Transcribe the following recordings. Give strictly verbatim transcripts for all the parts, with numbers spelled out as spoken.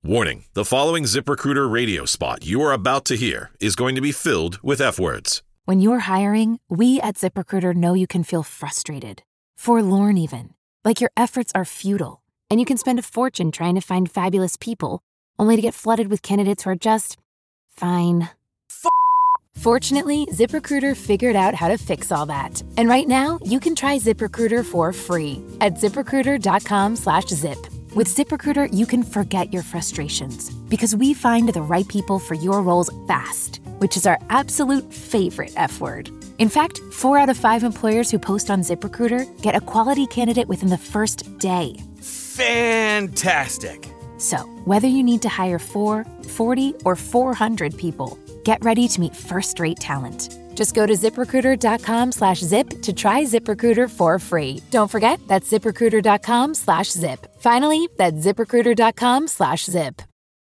Warning, the following ZipRecruiter radio spot you are about to hear is going to be filled with F-words. When you're hiring, we at ZipRecruiter know you can feel frustrated, forlorn even, like your efforts are futile, and you can spend a fortune trying to find fabulous people, only to get flooded with candidates who are just fine. F- Fortunately, ZipRecruiter figured out how to fix all that. And right now, you can try ZipRecruiter for free at ZipRecruiter.com slash zip. With ZipRecruiter, you can forget your frustrations because we find the right people for your roles fast, which is our absolute favorite F word. In fact, four out of five employers who post on ZipRecruiter get a quality candidate within the first day. Fantastic. So, whether you need to hire four, forty, or four hundred people, get ready to meet first-rate talent. Just go to ZipRecruiter.com slash zip to try ZipRecruiter for free. Don't forget, that's ZipRecruiter.com slash zip. Finally, that's ZipRecruiter.com slash zip.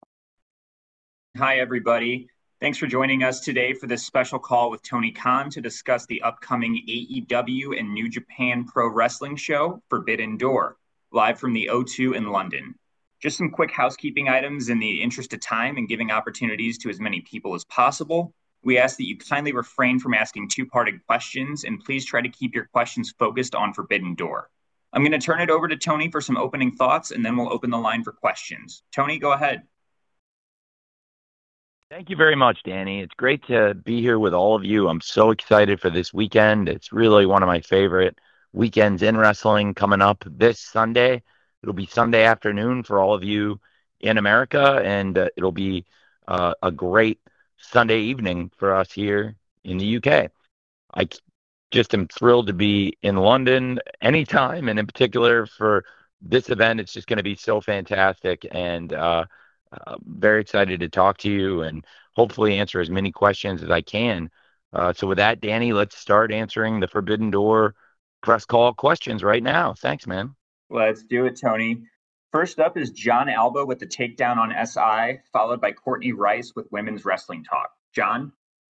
Hi, everybody. Thanks for joining us today for this special call with Tony Khan to discuss the upcoming A E W and New Japan Pro Wrestling show, Forbidden Door, live from the O two in London. Just some quick housekeeping items in the interest of time and giving opportunities to as many people as possible. We ask that you kindly refrain from asking two-parted questions, and please try to keep your questions focused on Forbidden Door. I'm going to turn it over to Tony for some opening thoughts, and then we'll open the line for questions. Tony, go ahead. Thank you very much, Danny. It's great to be here with all of you. I'm so excited for this weekend. It's really one of my favorite weekends in wrestling coming up this Sunday. It'll be Sunday afternoon for all of you in America, and uh, it'll be uh, a great Sunday evening for us here in the U K. I just am thrilled to be in London anytime, and in particular for this event, it's just going to be so fantastic, and uh, uh, very excited to talk to you and hopefully answer as many questions as I can. Uh, so with that, Danny, let's start answering the Forbidden Door press call questions right now. Thanks, man. Let's do it, Tony. First up is John Alba with the takedown on S I, followed by Courtney Rice with Women's Wrestling Talk. John?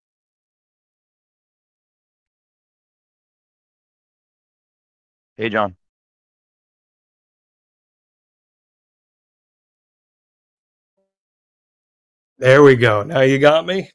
Hey, John. There we go. Now you got me?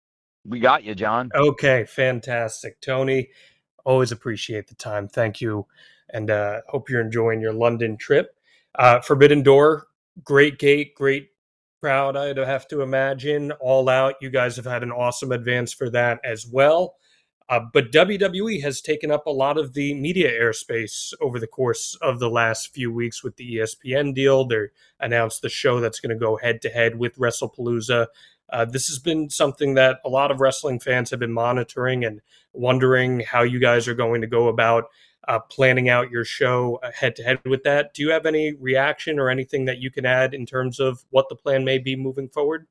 We got you, John. Okay, fantastic. Tony, always appreciate the time. Thank you. And uh, hope you're enjoying your London trip. Uh, Forbidden Door, great gate, great crowd, I'd have to imagine. All Out, you guys have had an awesome advance for that as well. Uh, but W W E has taken up a lot of the media airspace over the course of the last few weeks with the E S P N deal. They announced the show that's going to go head-to-head with WrestlePalooza. Uh, this has been something that a lot of wrestling fans have been monitoring and wondering how you guys are going to go about uh, planning out your show head-to-head with that. Do you have any reaction or anything that you can add in terms of what the plan may be moving forward?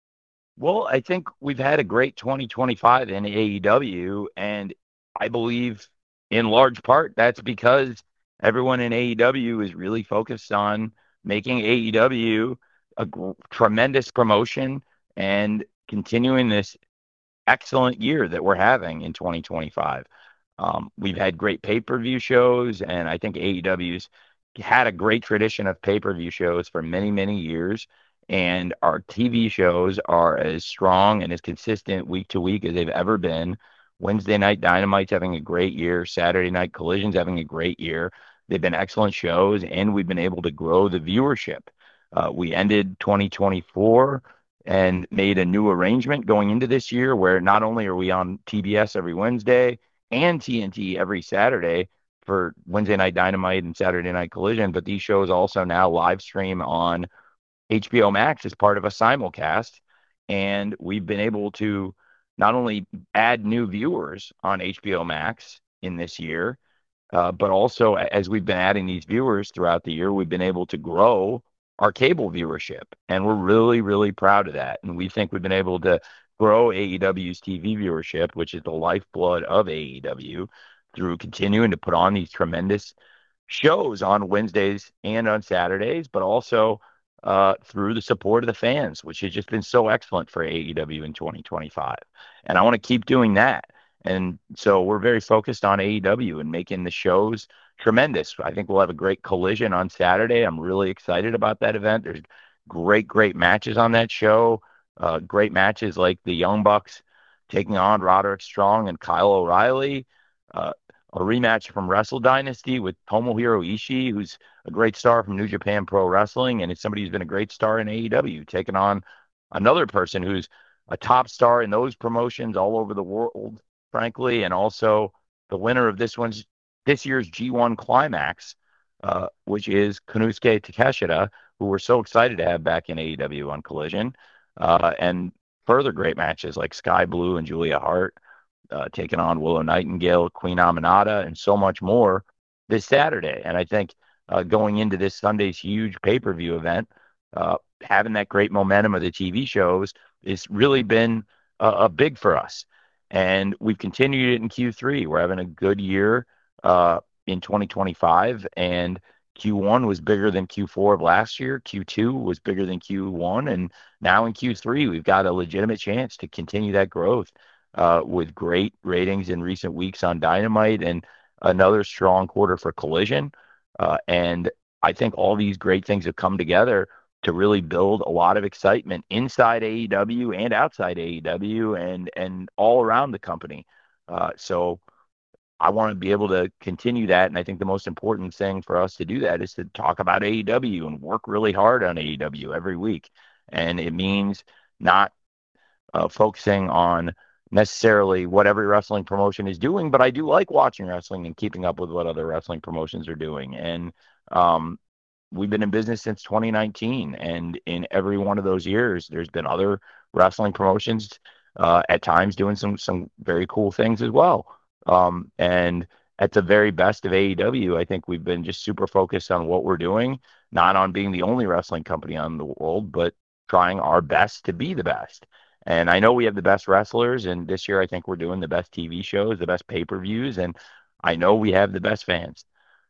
Well, I think we've had a great twenty twenty-five in A E W, and I believe in large part that's because everyone in A E W is really focused on making A E W a gr- tremendous promotion and continuing this excellent year that we're having in twenty twenty-five. Um, we've had great pay-per-view shows, and I think A E W's had a great tradition of pay-per-view shows for many, many years. And our T V shows are as strong and as consistent week to week as they've ever been. Wednesday Night Dynamite's having a great year. Saturday Night Collision's having a great year. They've been excellent shows, and we've been able to grow the viewership. Uh, we ended twenty twenty-four and made a new arrangement going into this year where not only are we on T B S every Wednesday and T N T every Saturday for Wednesday Night Dynamite and Saturday Night Collision, but these shows also now live stream on H B O Max as part of a simulcast, and we've been able to not only add new viewers on H B O Max in this year, uh, but also as we've been adding these viewers throughout the year, we've been able to grow our cable viewership, and we're really, really proud of that. And we think we've been able to grow A E W's T V viewership, which is the lifeblood of A E W, through continuing to put on these tremendous shows on Wednesdays and on Saturdays, but also Uh, through the support of the fans, which has just been so excellent for A E W in twenty twenty-five. And I want to keep doing that. And so we're very focused on A E W and making the shows tremendous. I think we'll have a great Collision on Saturday. I'm really excited about that event. There's great, great matches on that show. Uh, great matches like the Young Bucks taking on Roderick Strong and Kyle O'Reilly. Uh, a rematch from Wrestle Dynasty with Tomohiro Ishii, who's a great star from New Japan Pro Wrestling, and it's somebody who's been a great star in A E W, taking on another person who's a top star in those promotions all over the world, frankly, and also the winner of this one's this year's G one Climax, uh, which is Konosuke Takeshita, who we're so excited to have back in A E W on Collision, uh, and further great matches like Sky Blue and Julia Hart uh, taking on Willow Nightingale, Queen Aminata, and so much more this Saturday. And I think uh, going into this Sunday's huge pay-per-view event, uh, having that great momentum of the T V shows has really been uh, a big for us. And we've continued it in Q three. We're having a good year uh, in twenty twenty-five, and Q one was bigger than Q four of last year. Q two was bigger than Q one, and now in Q three, we've got a legitimate chance to continue that growth uh, with great ratings in recent weeks on Dynamite and another strong quarter for Collision. Uh, and I think all these great things have come together to really build a lot of excitement inside A E W and outside A E W and and all around the company. Uh, so I want to be able to continue that, and I think the most important thing for us to do that is to talk about A E W and work really hard on A E W every week. And it means not uh, focusing on necessarily what every wrestling promotion is doing, but I do like watching wrestling and keeping up with what other wrestling promotions are doing. And um, we've been in business since twenty nineteen, and in every one of those years, there's been other wrestling promotions uh, at times doing some some very cool things as well. Um, and at the very best of A E W, I think we've been just super focused on what we're doing, not on being the only wrestling company on the world, but trying our best to be the best. And I know we have the best wrestlers, and this year I think we're doing the best T V shows, the best pay-per-views, and I know we have the best fans.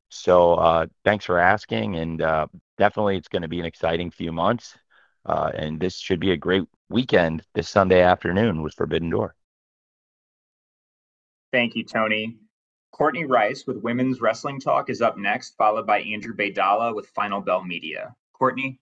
So uh, thanks for asking, and uh, definitely it's going to be an exciting few months, uh, and this should be a great weekend this Sunday afternoon with Forbidden Door. Thank you, Tony. Courtney Rice with Women's Wrestling Talk is up next, followed by Andrew Baydala with Final Bell Media. Courtney?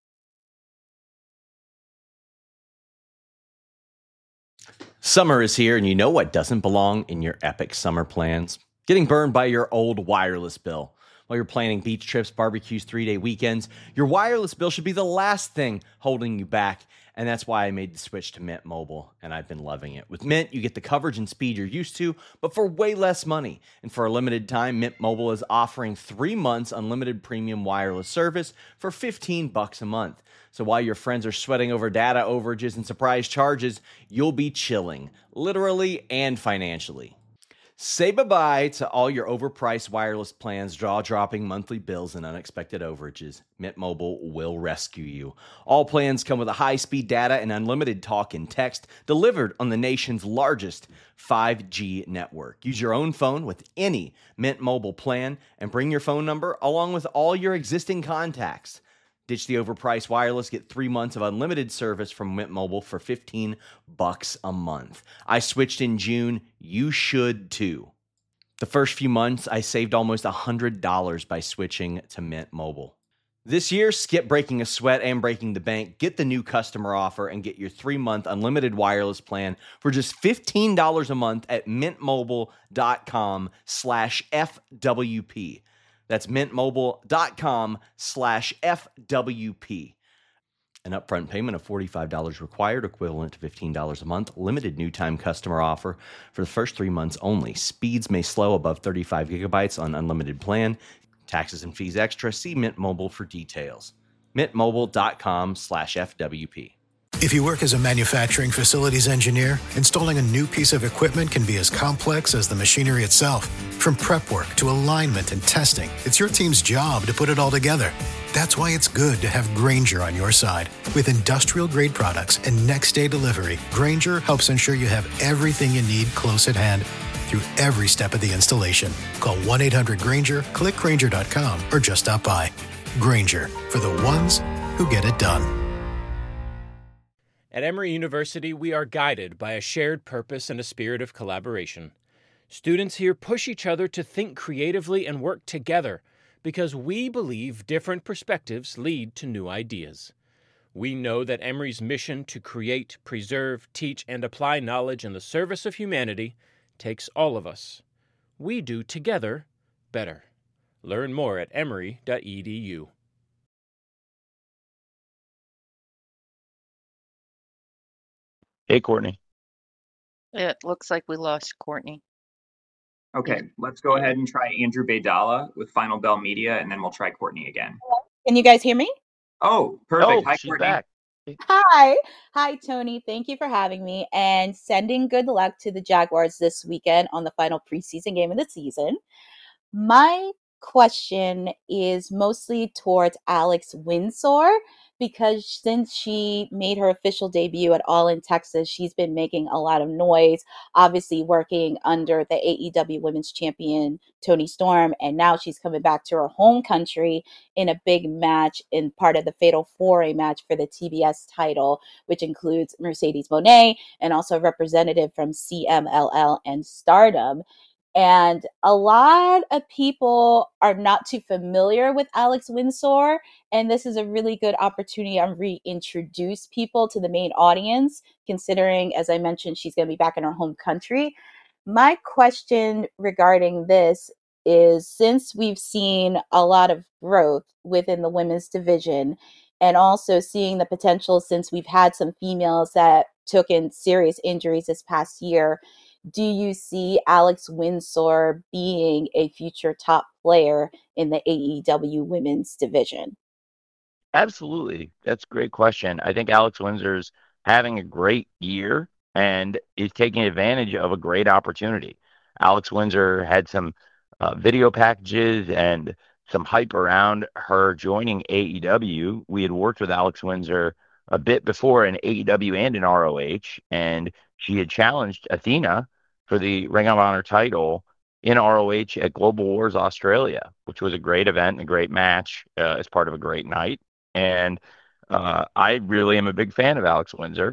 Summer is here, and you know what doesn't belong in your epic summer plans? Getting burned by your old wireless bill. While you're planning beach trips, barbecues, three-day weekends, your wireless bill should be the last thing holding you back. And that's why I made the switch to Mint Mobile, and I've been loving it. With Mint, you get the coverage and speed you're used to, but for way less money. And for a limited time, Mint Mobile is offering three months unlimited premium wireless service for fifteen bucks a month. So while your friends are sweating over data overages and surprise charges, you'll be chilling, literally and financially. Say bye-bye to all your overpriced wireless plans, jaw-dropping monthly bills, and unexpected overages. Mint Mobile will rescue you. All plans come with a high-speed data and unlimited talk and text delivered on the nation's largest five G network. Use your own phone with any Mint Mobile plan and bring your phone number along with all your existing contacts. Ditch the overpriced wireless, get three months of unlimited service from Mint Mobile for fifteen bucks a month. I switched in June. You should too. The first few months, I saved almost one hundred dollars by switching to Mint Mobile. This year, skip breaking a sweat and breaking the bank. Get the new customer offer and get your three-month unlimited wireless plan for just fifteen dollars a month at mintmobile.com slash FWP. That's mintmobile.com slash FWP. An upfront payment of forty-five dollars required, equivalent to fifteen dollars a month. Limited new time customer offer for the first three months only. Speeds may slow above thirty-five gigabytes on unlimited plan. Taxes and fees extra. See Mint Mobile for details. mintmobile.com slash FWP. If you work as a manufacturing facilities engineer, installing a new piece of equipment can be as complex as the machinery itself. From prep work to alignment and testing, it's your team's job to put it all together. That's why it's good to have Grainger on your side. With industrial-grade products and next-day delivery, Grainger helps ensure you have everything you need close at hand through every step of the installation. Call one eight hundred Grainger, click Grainger dot com, or just stop by. Grainger, for the ones who get it done. At Emory University, we are guided by a shared purpose and a spirit of collaboration. Students here push each other to think creatively and work together because we believe different perspectives lead to new ideas. We know that Emory's mission to create, preserve, teach, and apply knowledge in the service of humanity takes all of us. We do together better. Learn more at emory dot e d u. Hey, Courtney. It looks like we lost Courtney. Okay, let's go ahead and try Andrew Baydala with Final Bell Media, and then we'll try Courtney again. Can you guys hear me? Oh, perfect. Oh, Hi, she's Courtney. back. Hi. Hi, Tony. Thank you for having me and sending good luck to the Jaguars this weekend on the final preseason game of the season. My question is mostly towards Alex Windsor, because since she made her official debut at All in Texas, she's been making a lot of noise, obviously working under the A E W Women's Champion Toni Storm, and now she's coming back to her home country in a big match in part of the Fatal Four-Way match for the T B S title, which includes Mercedes Moné and also a representative from C M L L and Stardom. And a lot of people are not too familiar with Alex Windsor, and this is a really good opportunity to reintroduce people to the main audience, considering, as I mentioned, she's going to be back in her home country. My question regarding this is, since we've seen a lot of growth within the women's division, and also seeing the potential since we've had some females that took in serious injuries this past year, do you see Alex Windsor being a future top player in the A E W women's division? Absolutely. That's a great question. I think Alex Windsor's having a great year and is taking advantage of a great opportunity. Alex Windsor had some uh, video packages and some hype around her joining A E W. We had worked with Alex Windsor a bit before in A E W and in R O H, and she had challenged Athena for the Ring of Honor title in R O H at Global Wars Australia, which was a great event and a great match uh, as part of a great night. And uh, I really am a big fan of Alex Windsor.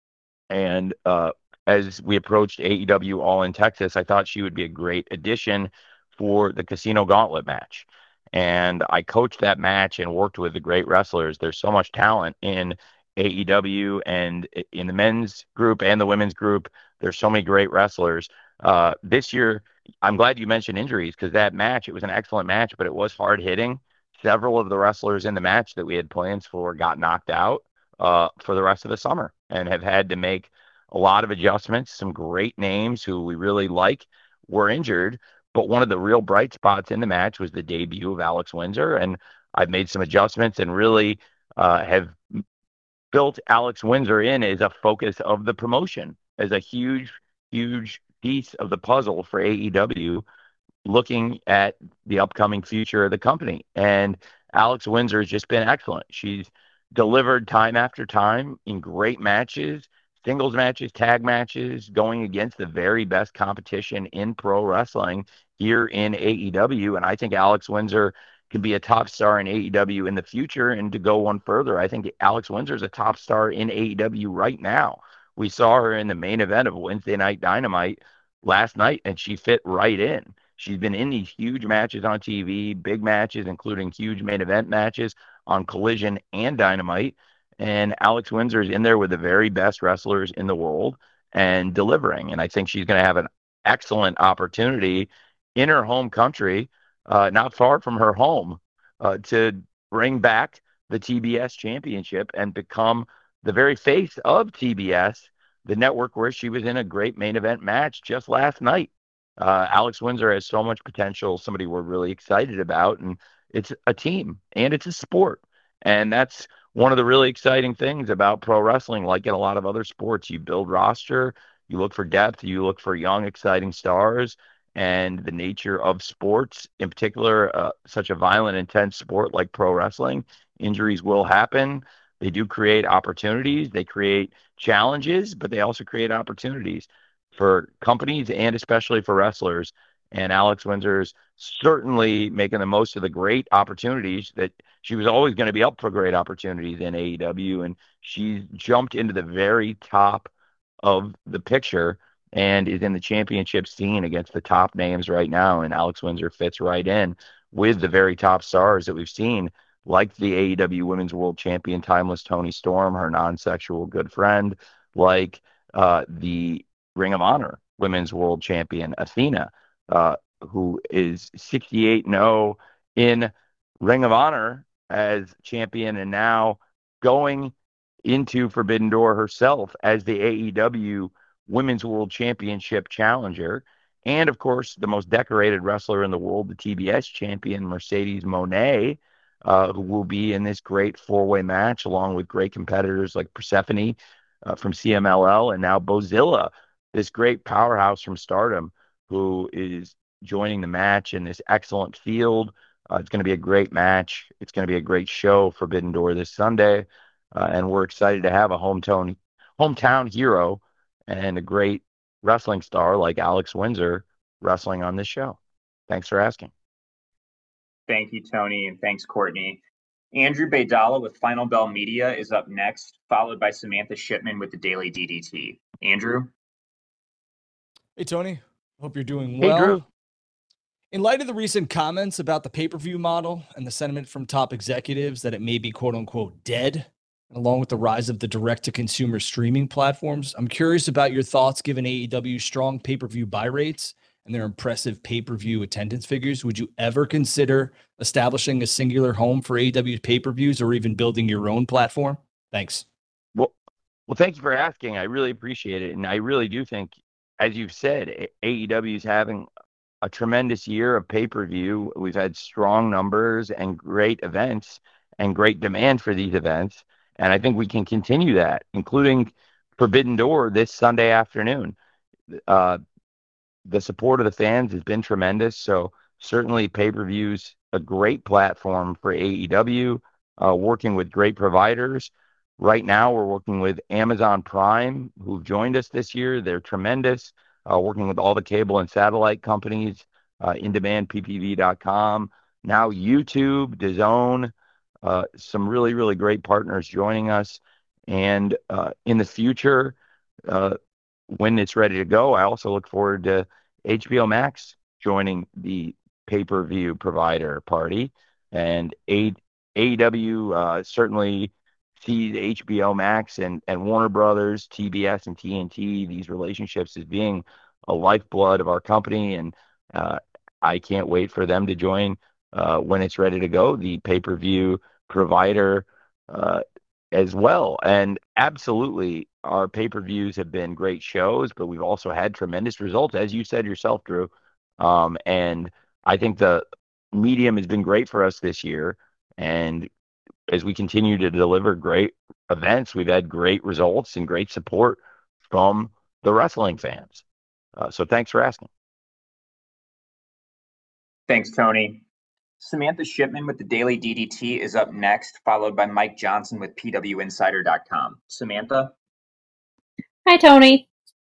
And uh, as we approached A E W All in Texas, I thought she would be a great addition for the Casino Gauntlet match. And I coached that match and worked with the great wrestlers. There's so much talent in A E W and in the men's group and the women's group. There's so many great wrestlers. Uh, this year, I'm glad you mentioned injuries, because that match, it was an excellent match, but it was hard hitting. Several of the wrestlers in the match that we had plans for got knocked out uh, for the rest of the summer and have had to make a lot of adjustments. Some great names who we really like were injured, but one of the real bright spots in the match was the debut of Alex Windsor, and I've made some adjustments and really uh, have built Alex Windsor in as a focus of the promotion, as a huge, huge piece of the puzzle for A E W, looking at the upcoming future of the company. And Alex Windsor has just been excellent. She's delivered time after time in great matches, singles matches, tag matches, going against the very best competition in pro wrestling here in A E W. And I think Alex Windsor can be a top star in A E W in the future. And to go one further, I think Alex Windsor is a top star in A E W right now. We saw her in the main event of Wednesday Night Dynamite last night, and she fit right in. She's been in these huge matches on T V, big matches, including huge main event matches on Collision and Dynamite. And Alex Windsor is in there with the very best wrestlers in the world and delivering. And I think she's going to have an excellent opportunity in her home country, uh, not far from her home, uh, to bring back the T B S championship and become the very face of T B S, the network where she was in a great main event match just last night. Uh, Alex Windsor has so much potential, somebody we're really excited about, and it's a team and it's a sport. And that's one of the really exciting things about pro wrestling. Like in a lot of other sports, you build roster, you look for depth, you look for young, exciting stars, and the nature of sports, in particular, uh, such a violent, intense sport like pro wrestling, injuries will happen. They do create opportunities, they create challenges, but they also create opportunities for companies and especially for wrestlers. And Alex Windsor's certainly making the most of the great opportunities that she was always going to be up for great opportunities in A E W. And she's jumped into the very top of the picture and is in the championship scene against the top names right now. And Alex Windsor fits right in with the very top stars that we've seen like the A E W Women's World Champion, Timeless Toni Storm, her non-sexual good friend, like uh, the Ring of Honor Women's World Champion, Athena, uh, who is sixty-eight and oh in Ring of Honor as champion, and now going into Forbidden Door herself as the A E W Women's World Championship challenger. And, of course, the most decorated wrestler in the world, the T B S champion, Mercedes Moné, uh, who will be in this great four-way match along with great competitors like Persephone uh, from C M L L, and now Bozilla, this great powerhouse from Stardom, who is joining the match in this excellent field. Uh, it's going to be a great match. It's going to be a great show, Forbidden Door, this Sunday. Uh, and we're excited to have a hometown hometown hero and a great wrestling star like Alex Windsor wrestling on this show. Thanks for asking. Thank you, Tony, and thanks, Courtney. Andrew Baydala with Final Bell Media is up next, followed by Samantha Shipman with the Daily D D T. Andrew? Hey, Tony. Hope you're doing Hey, well. Drew. In light of the recent comments about the pay-per-view model and the sentiment from top executives that it may be quote-unquote dead, along with the rise of the direct-to-consumer streaming platforms, I'm curious about your thoughts given A E W's strong pay-per-view buy rates and their impressive pay-per-view attendance figures. Would you ever consider establishing a singular home for A E W's pay-per-views or even building your own platform? Thanks. Well, well, thank you for asking. I really appreciate it. And I really do think, as you've said, A E W is having a tremendous year of pay-per-view. We've had strong numbers and great events and great demand for these events. And I think we can continue that, including Forbidden Door this Sunday afternoon. Uh, the support of the fans has been tremendous. So certainly pay-per-views, a great platform for A E W, uh, working with great providers. Right now, we're working with Amazon Prime, who've joined us this year. They're tremendous, uh, working with all the cable and satellite companies, uh, in demand P P V dot com, now YouTube, DAZN, uh, some really, really great partners joining us. And uh, in the future, uh, when it's ready to go, I also look forward to H B O Max joining the pay-per-view provider party. And A E W uh, certainly sees H B O Max and, and Warner Brothers, T B S, and T N T, these relationships as being a lifeblood of our company. And uh, I can't wait for them to join uh, when it's ready to go, the pay-per-view provider uh, as well. And absolutely, our pay-per-views have been great shows, but we've also had tremendous results, as you said yourself, Drew. Um, and I think the medium has been great for us this year. And as we continue to deliver great events, we've had great results and great support from the wrestling fans. Uh, so thanks for asking. Thanks, Tony. Samantha Shipman with the Daily D D T is up next, followed by Mike Johnson with P W Insider dot com. Samantha? Hi, Tony.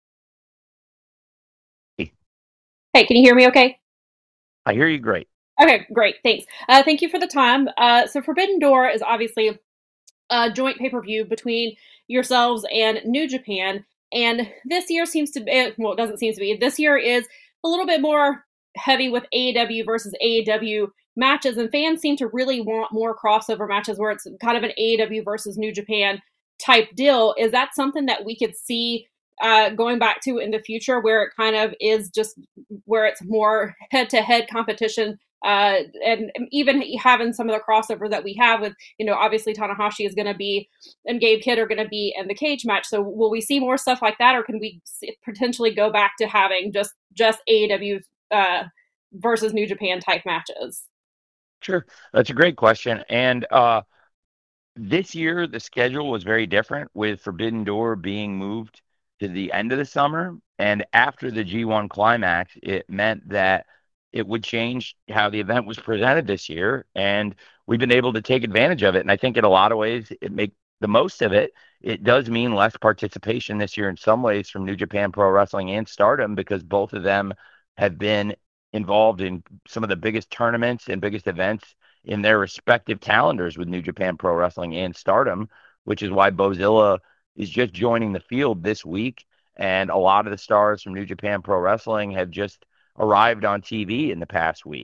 Hey. Hey, can you hear me okay? I hear you great. Okay, great. Thanks. Uh, thank you for the time. Uh, so Forbidden Door is obviously a joint pay-per-view between yourselves and New Japan. And this year seems to be, well, it doesn't seem to be. This year is a little bit more heavy with A E W versus A E W matches. And fans seem to really want more crossover matches where it's kind of an A E W versus New Japan type deal. Is that something that we could see uh, going back to in the future, where it kind of is just where it's more head-to-head competition? Uh, and even having some of the crossover that we have with, you know, obviously Tanahashi is going to be and Gabe Kidd are going to be in the cage match. So will we see more stuff like that, or can we see, potentially go back to having just just A E W uh, versus New Japan type matches? Sure. That's a great question. And uh, this year, the schedule was very different, with Forbidden Door being moved to the end of the summer. And after the G one climax, it meant that it would change how the event was presented this year. And we've been able to take advantage of it. And I think in a lot of ways, it make the most of it. It does mean less participation this year in some ways from New Japan Pro Wrestling and Stardom, because both of them have been involved in some of the biggest tournaments and biggest events in their respective calendars with New Japan Pro Wrestling and Stardom, which is why Bozilla is just joining the field this week. And a lot of the stars from New Japan Pro Wrestling have just arrived on T V in the past week.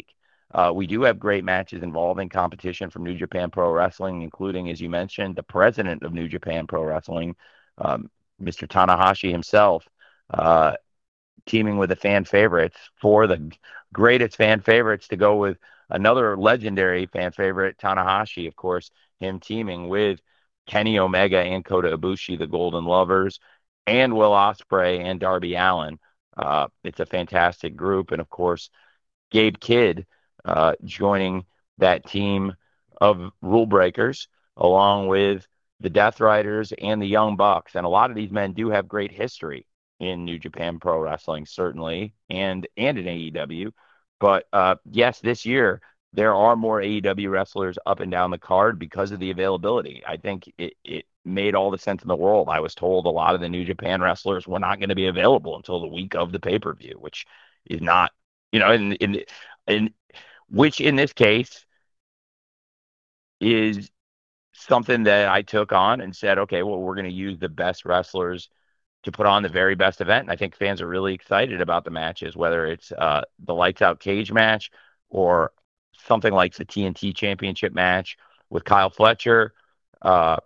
Uh, we do have great matches involving competition from New Japan Pro Wrestling, including, as you mentioned, the president of New Japan Pro Wrestling, um, Mister Tanahashi himself, uh, teaming with the fan favorites for the greatest fan favorites to go with another legendary fan favorite, Tanahashi, of course, him teaming with Kenny Omega and Kota Ibushi, the Golden Lovers, and Will Ospreay and Darby Allin. Uh, it's a fantastic group. And of course, Gabe Kidd uh, joining that team of rule breakers, along with the Death Riders and the Young Bucks. And a lot of these men do have great history in New Japan Pro Wrestling, certainly, and, and in A E W. But uh, yes, this year, there are more A E W wrestlers up and down the card because of the availability. I think it, it made all the sense in the world. I was told a lot of the New Japan wrestlers were not going to be available until the week of the pay-per-view, which is not, you know, in, in, in which in this case is something that I took on and said, okay, well, we're going to use the best wrestlers to put on the very best event. And I think fans are really excited about the matches, whether it's uh, the Lights Out Cage match or something like the T N T Championship match with Kyle Fletcher, uh,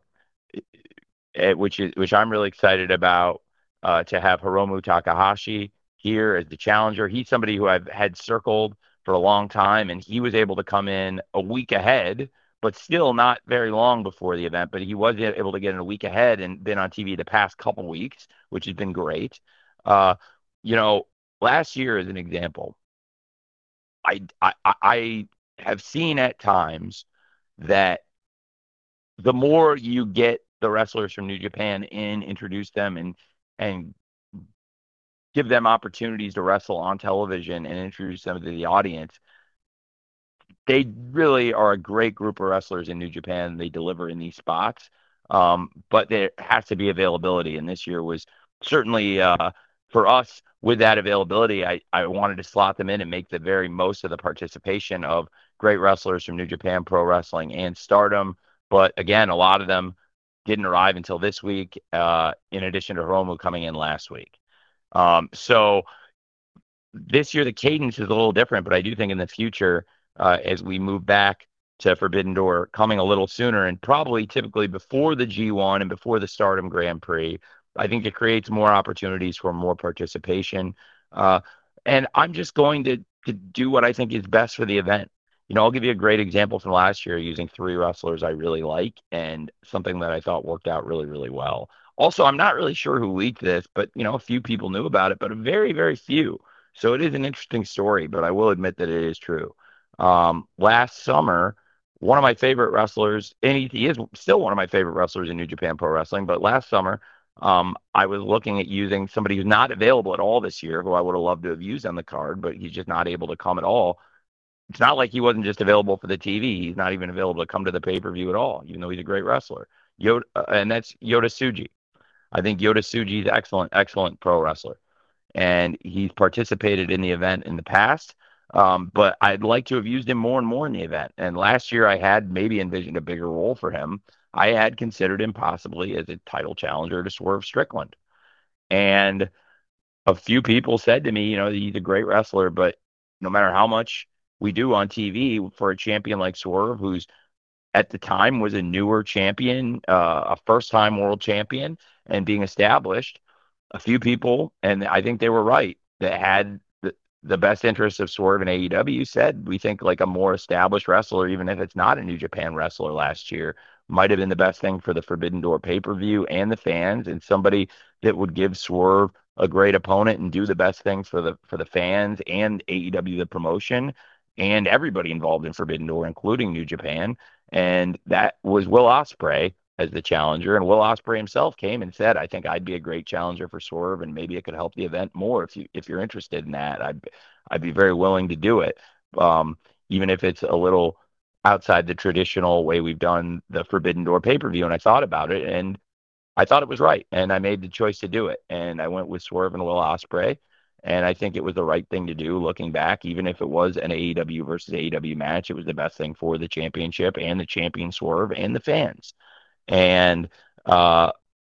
it, which is which I'm really excited about, uh, to have Hiromu Takahashi here as the challenger. He's somebody who I've had circled for a long time, and he was able to come in a week ahead, but still not very long before the event. But he was able to get in a week ahead and been on T V the past couple weeks, which has been great. Uh, you know, last year, as an example, I, I, I have seen at times that the more you get the wrestlers from New Japan in, introduce them and and give them opportunities to wrestle on television and introduce them to the audience, they really are a great group of wrestlers in New Japan. They deliver in these spots, um, but there has to be availability. And this year was certainly uh, for us with that availability. I, I wanted to slot them in and make the very most of the participation of great wrestlers from New Japan Pro Wrestling and Stardom. But again, a lot of them didn't arrive until this week, uh, in addition to Hiromu coming in last week. Um, so this year, the cadence is a little different, but I do think in the future, uh, as we move back to Forbidden Door coming a little sooner and probably typically before the G one and before the Stardom Grand Prix, I think it creates more opportunities for more participation. Uh, and I'm just going to, to do what I think is best for the event. You know, I'll give you a great example from last year using three wrestlers I really like and something that I thought worked out really, really well. Also, I'm not really sure who leaked this, but, you know, a few people knew about it, but a very, very few. So it is an interesting story, but I will admit that it is true. Um, last summer, one of my favorite wrestlers, and he, he is still one of my favorite wrestlers in New Japan Pro Wrestling, but last summer, um, I was looking at using somebody who's not available at all this year, who I would have loved to have used on the card, but he's just not able to come at all. It's not like he wasn't just available for the T V. He's not even available to come to the pay-per-view at all, even though he's a great wrestler. Yoda, uh, and that's Yota Tsuji. I think Yota Tsuji is excellent, excellent pro wrestler. And he's participated in the event in the past, um, but I'd like to have used him more and more in the event. And last year I had maybe envisioned a bigger role for him. I had considered him possibly as a title challenger to Swerve Strickland. And a few people said to me, you know, he's a great wrestler, but no matter how much we do on T V for a champion like Swerve, who's at the time was a newer champion, uh, a first-time world champion, and being established, a few people, and I think they were right, that had the, the best interests of Swerve and A E W said, we think like a more established wrestler, even if it's not a New Japan wrestler last year, might have been the best thing for the Forbidden Door pay-per-view and the fans, and somebody that would give Swerve a great opponent and do the best things for the for the fans and A E W, the promotion, and everybody involved in Forbidden Door, including New Japan. And that was Will Ospreay as the challenger. And Will Ospreay himself came and said, I think I'd be a great challenger for Swerve, and maybe it could help the event more if you if you're interested in that. I'd I'd be very willing to do it, um, even if it's a little outside the traditional way we've done the Forbidden Door pay-per-view. And I thought about it, and I thought it was right, and I made the choice to do it. And I went with Swerve and Will Ospreay. And I think it was the right thing to do looking back, even if it was an A E W versus A E W match. It was the best thing for the championship and the champion Swerve and the fans. And uh,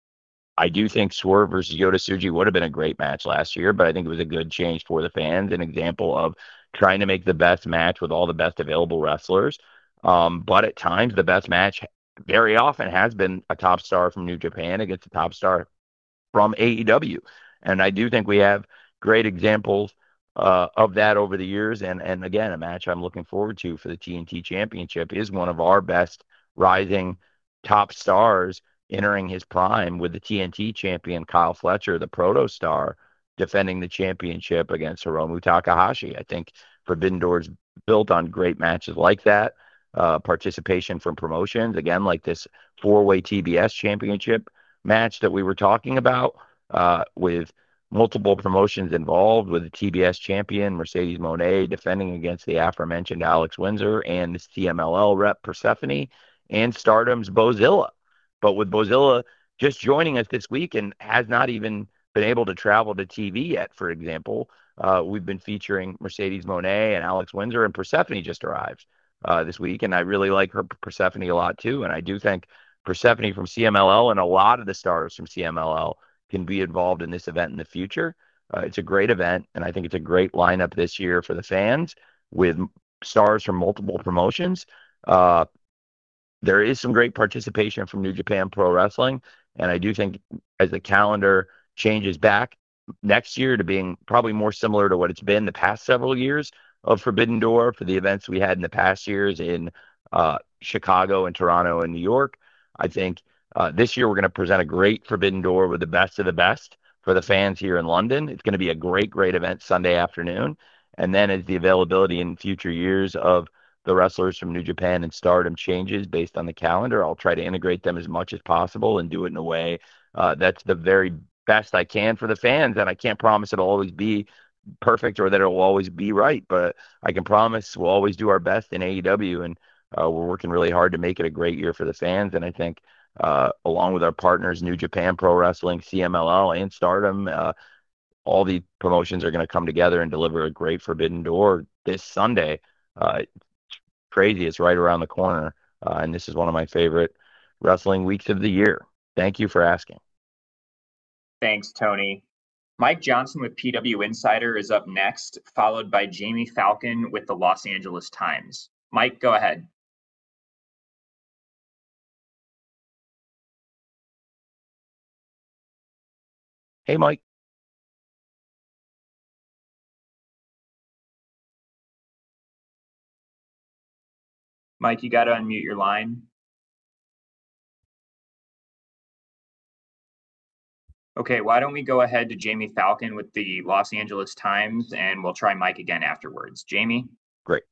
I do think Swerve versus Yota Tsuji would have been a great match last year, but I think it was a good change for the fans, an example of trying to make the best match with all the best available wrestlers. Um, but at times, the best match very often has been a top star from New Japan against a top star from A E W. And I do think we have great examples uh, of that over the years. And, and again, a match I'm looking forward to for the T N T Championship is one of our best rising top stars entering his prime, with the T N T champion Kyle Fletcher, the proto star, defending the championship against Hiromu Takahashi. I think Forbidden Door's built on great matches like that. Uh, participation from promotions, again, like this four-way T B S championship match that we were talking about, uh, with multiple promotions involved, with the T B S champion Mercedes Moné defending against the aforementioned Alex Windsor and the C M L L rep Persephone, and Stardom's Bozilla. But with Bozilla just joining us this week and has not even been able to travel to T V yet, for example, uh, we've been featuring Mercedes Moné and Alex Windsor, and Persephone just arrived uh, this week, and I really like her Persephone a lot too. And I do think Persephone from C M L L and a lot of the stars from C M L L can be involved in this event in the future. Uh, it's a great event, and I think it's a great lineup this year for the fans with stars from multiple promotions. Uh, there is some great participation from New Japan Pro Wrestling, and I do think as the calendar changes back next year to being probably more similar to what it's been the past several years of Forbidden Door for the events we had in the past years in uh, Chicago and Toronto and New York, I think uh, this year we're going to present a great Forbidden Door with the best of the best for the fans here in London. It's going to be a great, great event Sunday afternoon. And then as the availability in future years of the wrestlers from New Japan and Stardom changes based on the calendar, I'll try to integrate them as much as possible and do it in a way uh, that's the very best I can for the fans. And I can't promise it'll always be perfect or that it will always be right, but I can promise we'll always do our best in A E W, and uh, we're working really hard to make it a great year for the fans. And I think uh, along with our partners, New Japan Pro Wrestling, C M L L, and Stardom, uh, all the promotions are going to come together and deliver a great Forbidden Door this Sunday. Uh, it's crazy. It's right around the corner. Uh, and this is one of my favorite wrestling weeks of the year. Thank you for asking. Thanks, Tony. Mike Johnson with P W Insider is up next, followed by Jamie Falcon with the Los Angeles Times. Mike, go ahead. Hey, Mike. Mike, you got to unmute your line. Okay, why don't we go ahead to Jamie Falcon with the Los Angeles Times, and we'll try Mike again afterwards. Jamie? Great.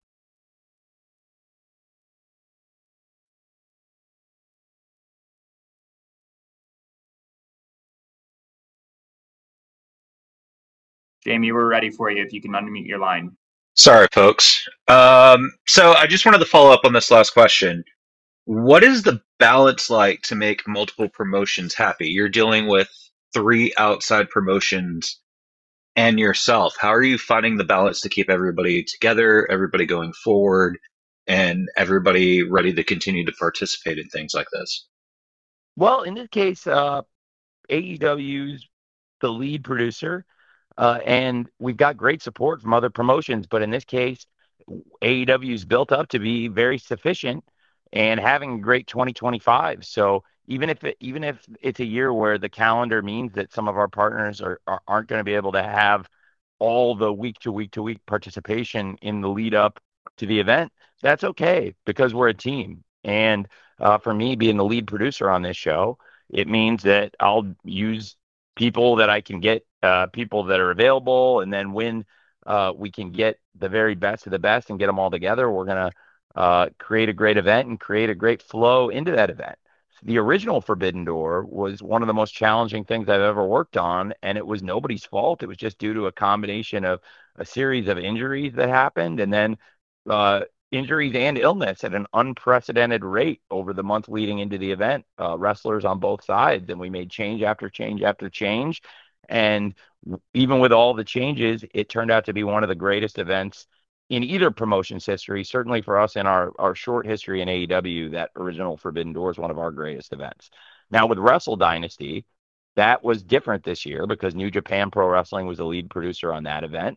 Jamie, we're ready for you if you can unmute your line. Sorry, folks. Um, so I just wanted to follow up on this last question. What is the balance like to make multiple promotions happy? You're dealing with three outside promotions and yourself. How are you finding the balance to keep everybody together, everybody going forward, and everybody ready to continue to participate in things like this? Well, in this case, uh, A E W's the lead producer, uh, and we've got great support from other promotions. But in this case, A E W's built up to be very sufficient and having a great twenty twenty-five. So even if it, even if it's a year where the calendar means that some of our partners are, are aren't going to be able to have all the week to week to week participation in the lead up to the event, that's okay because we're a team. And uh, for me, being the lead producer on this show, it means that I'll use people that I can get, uh, people that are available, and then when uh, we can get the very best of the best and get them all together, we're going to uh, create a great event and create a great flow into that event. The original Forbidden Door was one of the most challenging things I've ever worked on, and it was nobody's fault. It was just due to a combination of a series of injuries that happened, and then uh, injuries and illness at an unprecedented rate over the month leading into the event, uh, wrestlers on both sides, and we made change after change after change. And even with all the changes, it turned out to be one of the greatest events in either promotion's history. Certainly for us in our, our short history in A E W, that original Forbidden Door is one of our greatest events. Now with Wrestle Dynasty, that was different this year because New Japan Pro Wrestling was the lead producer on that event.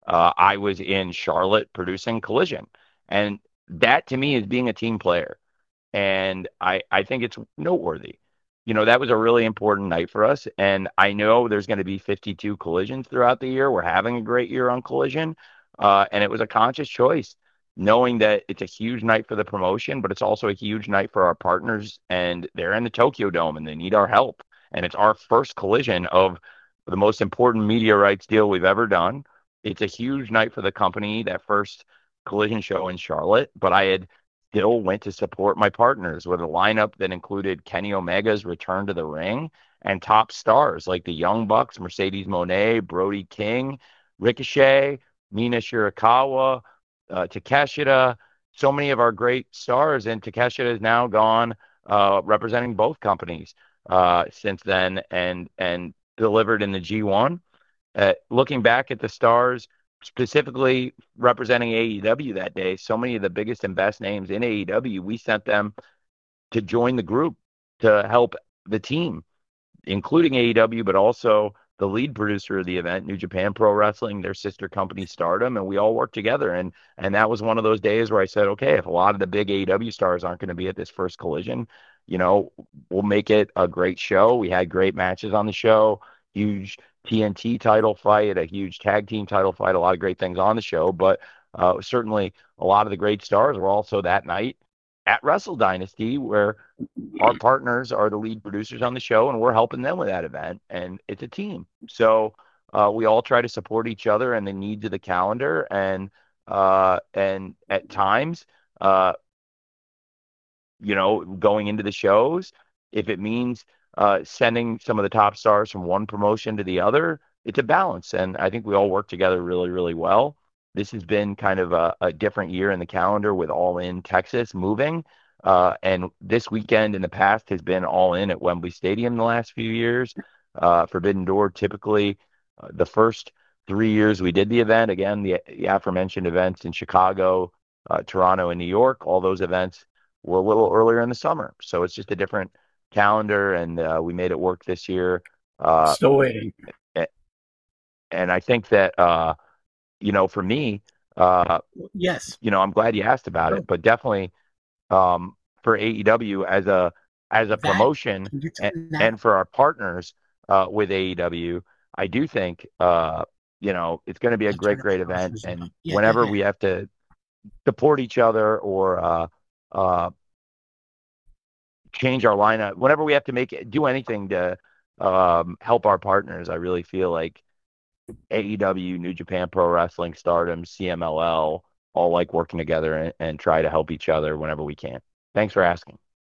uh, I was in Charlotte producing Collision. And that to me is being a team player. And I, I think it's noteworthy. You know, that was a really important night for us. And I know there's going to be fifty-two collisions throughout the year. We're having a great year on Collision. Uh, and it was a conscious choice, knowing that it's a huge night for the promotion, but it's also a huge night for our partners. And they're in the Tokyo Dome and they need our help. And it's our first collision of the most important media rights deal we've ever done. It's a huge night for the company, that first collision show in Charlotte. But I had still went to support my partners with a lineup that included Kenny Omega's return to the ring and top stars like the Young Bucks, Mercedes Moné, Brody King, Ricochet, Mina Shirakawa, uh, Takeshita, so many of our great stars. And Takeshita is now gone, uh, representing both companies uh, since then, and and delivered in the G one. Uh, looking back at the stars, specifically representing A E W that day, so many of the biggest and best names in A E W, we sent them to join the group to help the team, including A E W, but also the lead producer of the event, New Japan Pro Wrestling, their sister company Stardom, and we all worked together. And and that was one of those days where I said, okay, if a lot of the big A E W stars aren't going to be at this first collision, you know, we'll make it a great show. We had great matches on the show, huge T N T title fight, a huge tag team title fight, a lot of great things on the show. But uh, certainly a lot of the great stars were also that night at Wrestle Dynasty, where our partners are the lead producers on the show, and we're helping them with that event. And it's a team. So uh, we all try to support each other and the needs of the calendar. And uh, and at times, uh, you know, going into the shows, if it means uh, sending some of the top stars from one promotion to the other, it's a balance. And I think we all work together really, really well. This has been kind of a, a different year in the calendar with All In Texas moving. Uh, and this weekend in the past has been All In at Wembley Stadium the last few years. Uh, Forbidden Door, typically uh, the first three years we did the event, again, the, the aforementioned events in Chicago, uh, Toronto, and New York, all those events were a little earlier in the summer. So it's just a different calendar, and uh, we made it work this year. Uh, Still waiting. And, and I think that, uh, you know, for me, uh, yes, you know, I'm glad you asked about it, but definitely um, for A E W as a as a that, promotion and, and for our partners uh, with A E W, I do think, uh, you know, it's going to be a great, great event. And yeah, whenever yeah, yeah. we have to support each other or uh, uh, change our lineup, whenever we have to make it, do anything to um, help our partners, I really feel like A E W, New Japan Pro Wrestling, Stardom, C M L L, all like working together and, and try to help each other whenever we can. Thanks for asking.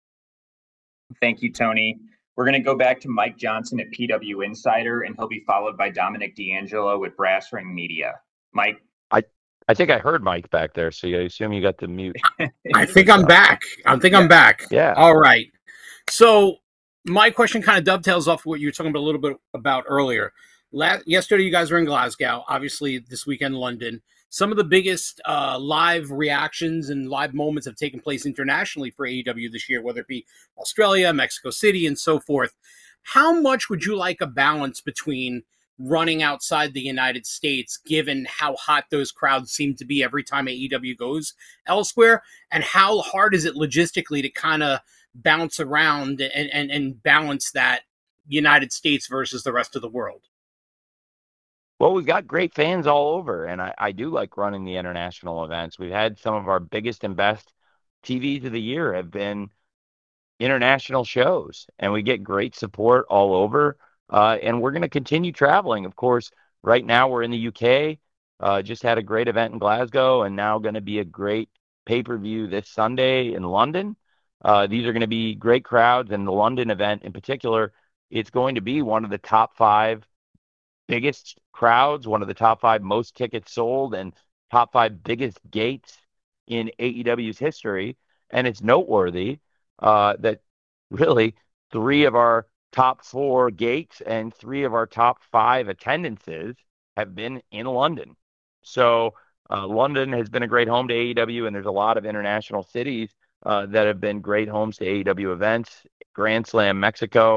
Thank you, Tony. We're going to go back to Mike Johnson at P W Insider, and he'll be followed by Dominic D'Angelo with Brass Ring Media. Mike? I, I think I heard Mike back there, so I assume you got the mute. I think I'm back. I think yeah. I'm back. Yeah. All right. So my question kind of dovetails off what you were talking about a little bit about earlier. Last, yesterday, you guys were in Glasgow. Obviously, this weekend, London. Some of the biggest uh, live reactions and live moments have taken place internationally for A E W this year, whether it be Australia, Mexico City, and so forth. How much would you like a balance between running outside the United States, given how hot those crowds seem to be every time A E W goes elsewhere? And how hard is it logistically to kind of bounce around and, and, and balance that United States versus the rest of the world? Well, we've got great fans all over, and I, I do like running the international events. We've had some of our biggest and best T Vs of the year have been international shows, and we get great support all over, uh, and we're going to continue traveling. Of course, right now we're in the U K, uh, just had a great event in Glasgow, and now going to be a great pay-per-view this Sunday in London. Uh, these are going to be great crowds, and the London event in particular, it's going to be one of the top five biggest crowds, one of the top five most tickets sold, and top five biggest gates in A E W's history. And it's noteworthy uh, that really three of our top four gates and three of our top five attendances have been in London. So uh, London has been a great home to A E W, and there's a lot of international cities uh, that have been great homes to A E W events. Grand Slam Mexico,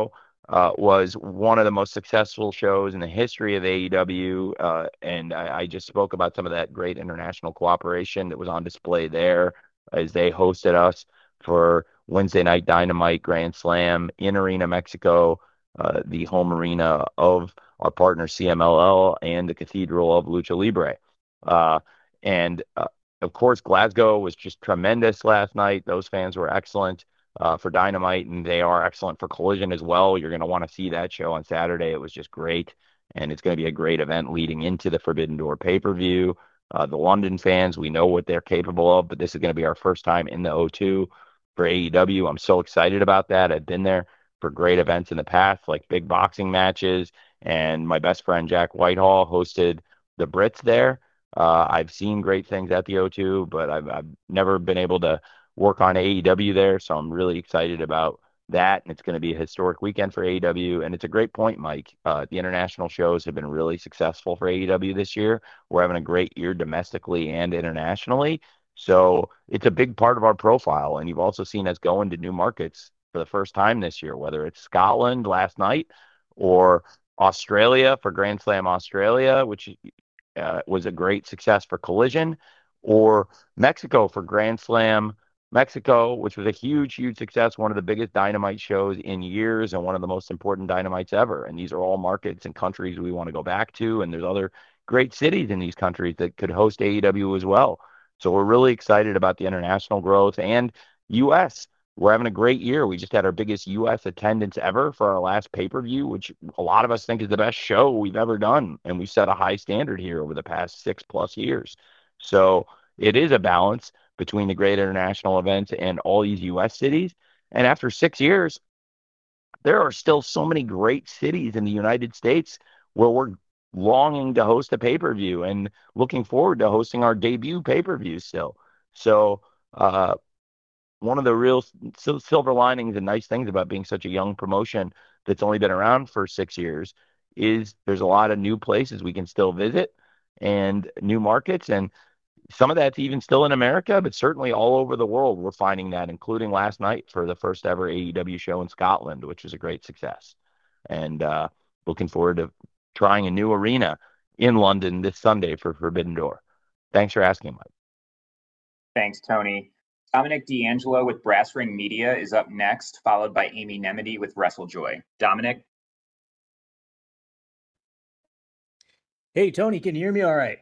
uh, was one of the most successful shows in the history of A E W. Uh, and I, I just spoke about some of that great international cooperation that was on display there as they hosted us for Wednesday Night Dynamite Grand Slam in Arena, Mexico, uh, the home arena of our partner C M L L and the Cathedral of Lucha Libre. Uh, and uh, of course, Glasgow was just tremendous last night. Those fans were excellent uh, for Dynamite, and they are excellent for Collision as well. You're going to want to see that show on Saturday. It was just great, and it's going to be a great event leading into the Forbidden Door pay-per-view. Uh, the London fans, we know what they're capable of, but this is going to be our first time in the O two for A E W. I'm so excited about that. I've been there for great events in the past, like big boxing matches, and my best friend Jack Whitehall hosted the Brits there. Uh, I've seen great things at the O two, but I've, I've never been able to work on A E W there, so I'm really excited about that, and it's going to be a historic weekend for A E W. And it's a great point, Mike. Uh, the international shows have been really successful for A E W this year. We're having a great year domestically and internationally, so it's a big part of our profile. And you've also seen us go into new markets for the first time this year, whether it's Scotland last night or Australia for Grand Slam Australia, which uh, was a great success for Collision, or Mexico for Grand Slam Mexico, which was a huge, huge success, one of the biggest Dynamite shows in years and one of the most important Dynamites ever. And these are all markets and countries we want to go back to. And there's other great cities in these countries that could host A E W as well. So we're really excited about the international growth and U S. We're having a great year. We just had our biggest U S attendance ever for our last pay-per-view, which a lot of us think is the best show we've ever done. And we set a high standard here over the past six plus years. So it is a balance between the great international events and all these U S cities. And after six years, there are still so many great cities in the United States where we're longing to host a pay-per-view and looking forward to hosting our debut pay-per-view still. So uh, one of the real silver linings and nice things about being such a young promotion that's only been around for six years is there's a lot of new places we can still visit and new markets. And some of that's even still in America, but certainly all over the world, we're finding that, including last night for the first ever A E W show in Scotland, which was a great success. And uh, looking forward to trying a new arena in London this Sunday for Forbidden Door. Thanks for asking, Mike. Thanks, Tony. Dominic D'Angelo with Brass Ring Media is up next, followed by Amy Nemedy with WrestleJoy. Dominic? Hey, Tony, can you hear me all right?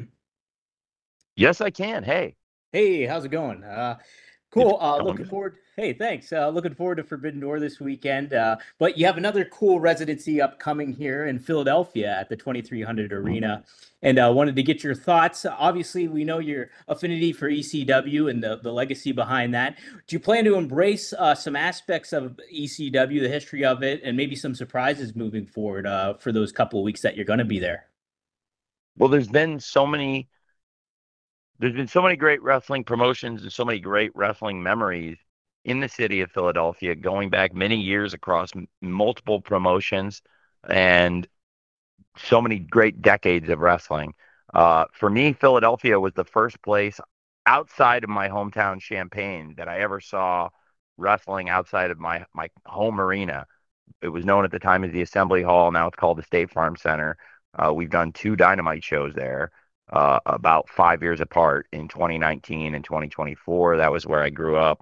Yes, I can. Hey. Hey, how's it going? Uh, cool. Uh, going looking good. forward. Hey, thanks. Uh, looking forward to Forbidden Door this weekend. Uh, but you have another cool residency upcoming here in Philadelphia at the twenty-three hundred Arena. And uh, wanted to get your thoughts. Obviously, we know your affinity for E C W and the, the legacy behind that. Do you plan to embrace uh, some aspects of E C W, the history of it, and maybe some surprises moving forward uh, for those couple of weeks that you're going to be there? Well, there's been so many There's been so many great wrestling promotions and so many great wrestling memories in the city of Philadelphia, going back many years across m- multiple promotions and so many great decades of wrestling. Uh, for me, Philadelphia was the first place outside of my hometown, Champaign, that I ever saw wrestling outside of my, my home arena. It was known at the time as the Assembly Hall. Now it's called the State Farm Center. Uh, we've done two Dynamite shows there. Uh, about five years apart in twenty nineteen and twenty twenty-four. That was where I grew up.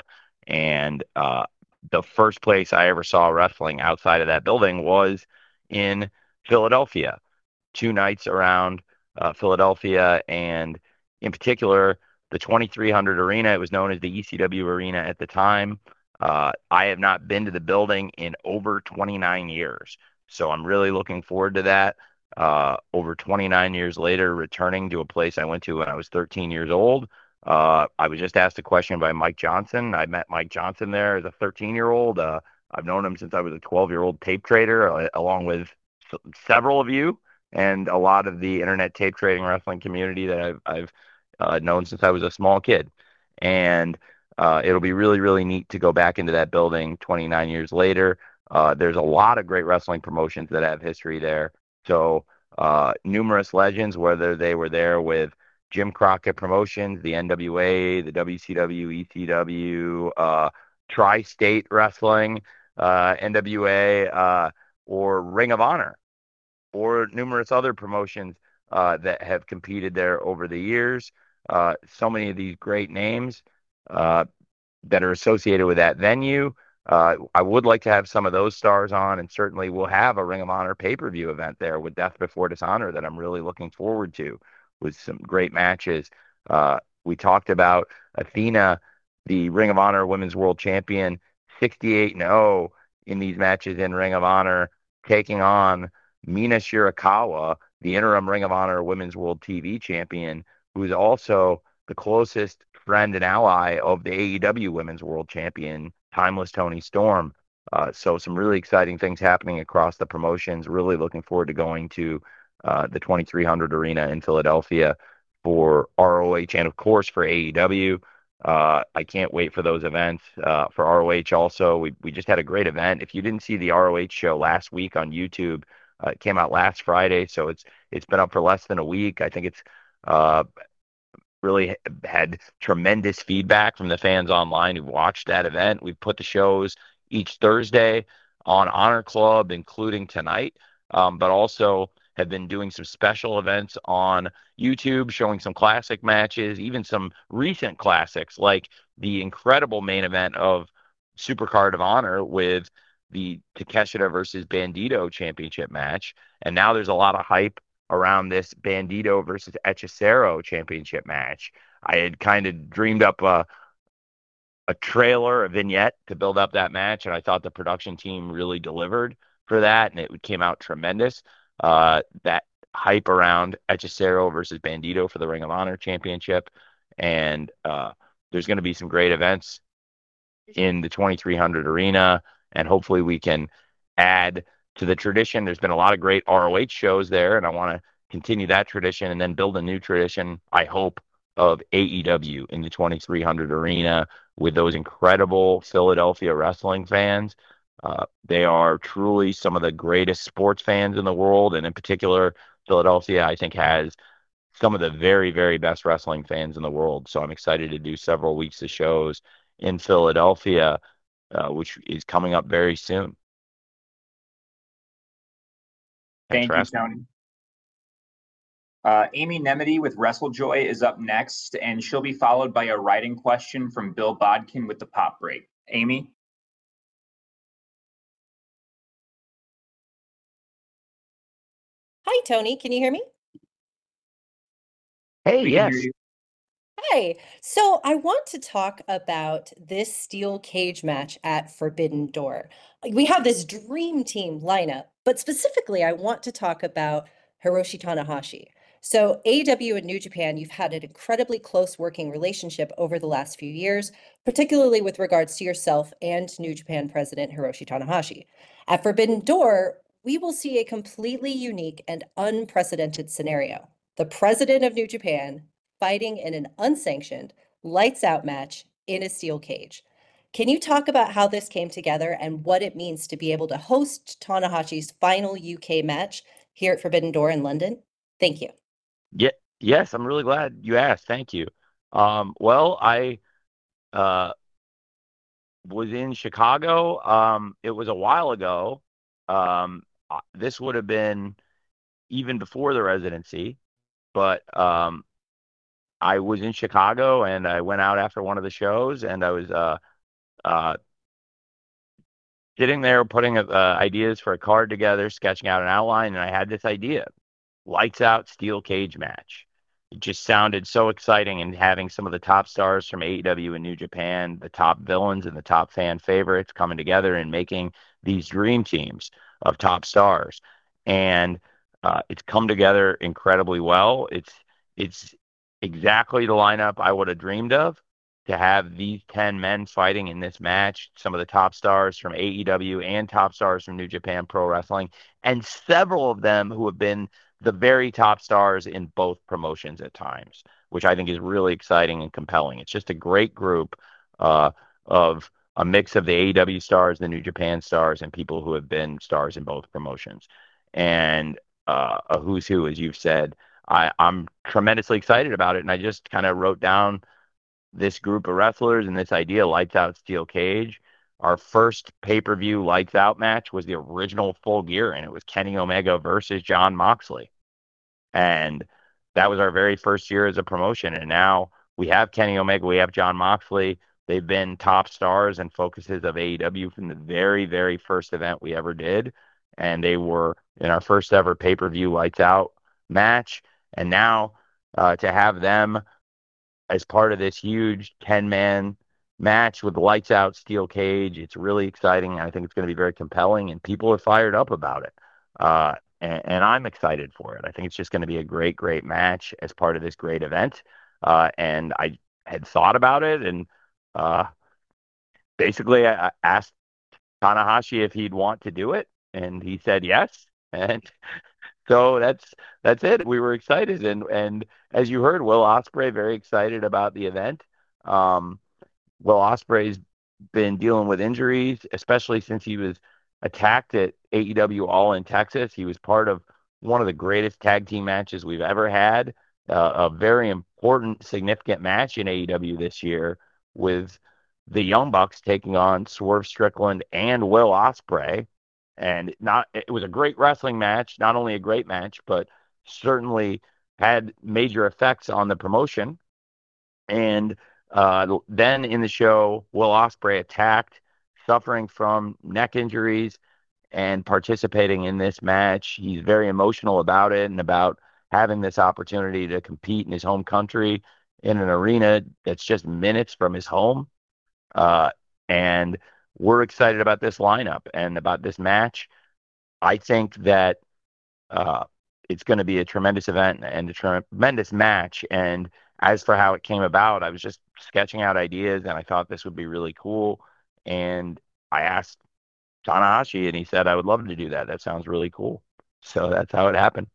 And uh, the first place I ever saw wrestling outside of that building was in Philadelphia. Two nights around uh, Philadelphia, and in particular, the twenty-three hundred Arena. It was known as the E C W Arena at the time. Uh, I have not been to the building in over twenty-nine years. So I'm really looking forward to that. Uh, over twenty-nine years later, returning to a place I went to when I was thirteen years old. Uh, I was just asked a question by Mike Johnson. I met Mike Johnson there as a thirteen-year-old. Uh, I've known him since I was a twelve-year-old tape trader, uh, along with s- several of you and a lot of the internet tape trading wrestling community that I've, I've uh, known since I was a small kid. And uh, it'll be really, really neat to go back into that building twenty-nine years later. Uh, there's a lot of great wrestling promotions that have history there. So uh, numerous legends, whether they were there with Jim Crockett Promotions, the N W A, the W C W, E C W, uh, Tri-State Wrestling, uh, N W A, uh, or Ring of Honor, or numerous other promotions uh, that have competed there over the years. Uh, so many of these great names uh, that are associated with that venue. Uh, I would like to have some of those stars on, and certainly we'll have a Ring of Honor pay-per-view event there with Death Before Dishonor that I'm really looking forward to, with some great matches. Uh, we talked about Athena, the Ring of Honor Women's World Champion, sixty-eight and oh in these matches in Ring of Honor, taking on Mina Shirakawa, the interim Ring of Honor Women's World T V Champion, who's also the closest friend and ally of the A E W Women's World Champion, Timeless Toni Storm. Uh, so some really exciting things happening across the promotions. Really looking forward to going to uh, the twenty-three hundred Arena in Philadelphia for R O H and, of course, for A E W. Uh, I can't wait for those events. Uh, for R O H also, we, we just had a great event. If you didn't see the R O H show last week on YouTube, uh, it came out last Friday, so it's it's been up for less than a week. I think it's uh, really had tremendous feedback from the fans online who watched that event. We've put the shows each Thursday on Honor Club, including tonight, um, but also have been doing some special events on YouTube, showing some classic matches, even some recent classics, like the incredible main event of Supercard of Honor with the Takeshita versus Bandito championship match. And now there's a lot of hype around this Bandito versus Hechicero championship match. I had kind of dreamed up a, a trailer, a vignette to build up that match, and I thought the production team really delivered for that, and it came out tremendous. Uh, that hype around Hechicero versus Bandito for the Ring of Honor championship. And uh, there's going to be some great events in the twenty-three hundred Arena, and hopefully we can add to the tradition. There's been a lot of great R O H shows there, and I want to continue that tradition and then build a new tradition, I hope, of A E W in the twenty-three hundred Arena with those incredible Philadelphia wrestling fans. Uh, they are truly some of the greatest sports fans in the world, and in particular, Philadelphia, I think, has some of the very, very best wrestling fans in the world. So I'm excited to do several weeks of shows in Philadelphia, uh, which is coming up very soon. Thank you, Tony. Uh, Amy Nemedy with WrestleJoy is up next, and she'll be followed by a writing question from Bill Bodkin with the Pop Break. Amy? Hi, Tony. Can you hear me? Hey, yes. Hi. So I want to talk about this steel cage match at Forbidden Door. We have this dream team lineup, but specifically, I want to talk about Hiroshi Tanahashi. So A E W and New Japan, you've had an incredibly close working relationship over the last few years, particularly with regards to yourself and New Japan President Hiroshi Tanahashi. At Forbidden Door, we will see a completely unique and unprecedented scenario. The president of New Japan fighting in an unsanctioned, lights-out match in a steel cage. Can you talk about how this came together and what it means to be able to host Tanahashi's final U K match here at Forbidden Door in London? Thank you. Yeah, yes, I'm really glad you asked. Thank you. Um, well, I uh, was in Chicago. Um, it was a while ago. Um, this would have been even before the residency, but um, I was in Chicago and I went out after one of the shows, and I was uh, uh, sitting there putting uh, ideas for a card together, sketching out an outline, and I had this idea: lights out steel cage match. It just sounded so exciting, and having some of the top stars from A E W and New Japan, the top villains and the top fan favorites coming together and making these dream teams of top stars. And uh, it's come together incredibly well. It's it's exactly the lineup I would have dreamed of, to have these ten men fighting in this match, some of the top stars from A E W and top stars from New Japan Pro Wrestling, and several of them who have been the very top stars in both promotions at times, which I think is really exciting and compelling. It's just a great group uh, of a mix of the A E W stars, the New Japan stars, and people who have been stars in both promotions. And uh, a who's who, as you've said. I, I'm tremendously excited about it, and I just kind of wrote down this group of wrestlers and this idea, lights out steel cage. our first pay-per-view lights out match was the original Full Gear, and it was Kenny Omega versus Jon Moxley. And that was our very first year as a promotion. And now we have Kenny Omega, we have Jon Moxley. They've been top stars and focuses of A E W from the very, very first event we ever did. And they were in our first ever pay-per-view lights out match. And now uh, to have them as part of this huge ten-man match with the lights out steel cage, it's really exciting. I think it's going to be very compelling, and people are fired up about it. Uh, and, and I'm excited for it. I think it's just going to be a great, great match as part of this great event. Uh, and I had thought about it, and uh, basically I asked Tanahashi if he'd want to do it, and he said yes. And so that's that's it. We were excited, and and as you heard, Will Ospreay very excited about the event. Um, Will Ospreay's been dealing with injuries, especially since he was attacked at A E W All in Texas. He was part of one of the greatest tag team matches we've ever had, uh, a very important, significant match in A E W this year with the Young Bucks taking on Swerve Strickland and Will Ospreay. And not it was a great wrestling match, not only a great match, but certainly had major effects on the promotion. And uh, then in the show, Will Ospreay attacked, suffering from neck injuries, and participating in this match. He's very emotional about it and about having this opportunity to compete in his home country in an arena that's just minutes from his home. Uh, and we're excited about this lineup and about this match. I think that uh, it's going to be a tremendous event and a tremendous match. And as for how it came about, I was just sketching out ideas, and I thought this would be really cool. And I asked Tanahashi, and he said, I would love to do that. That sounds really cool. So that's how it happened.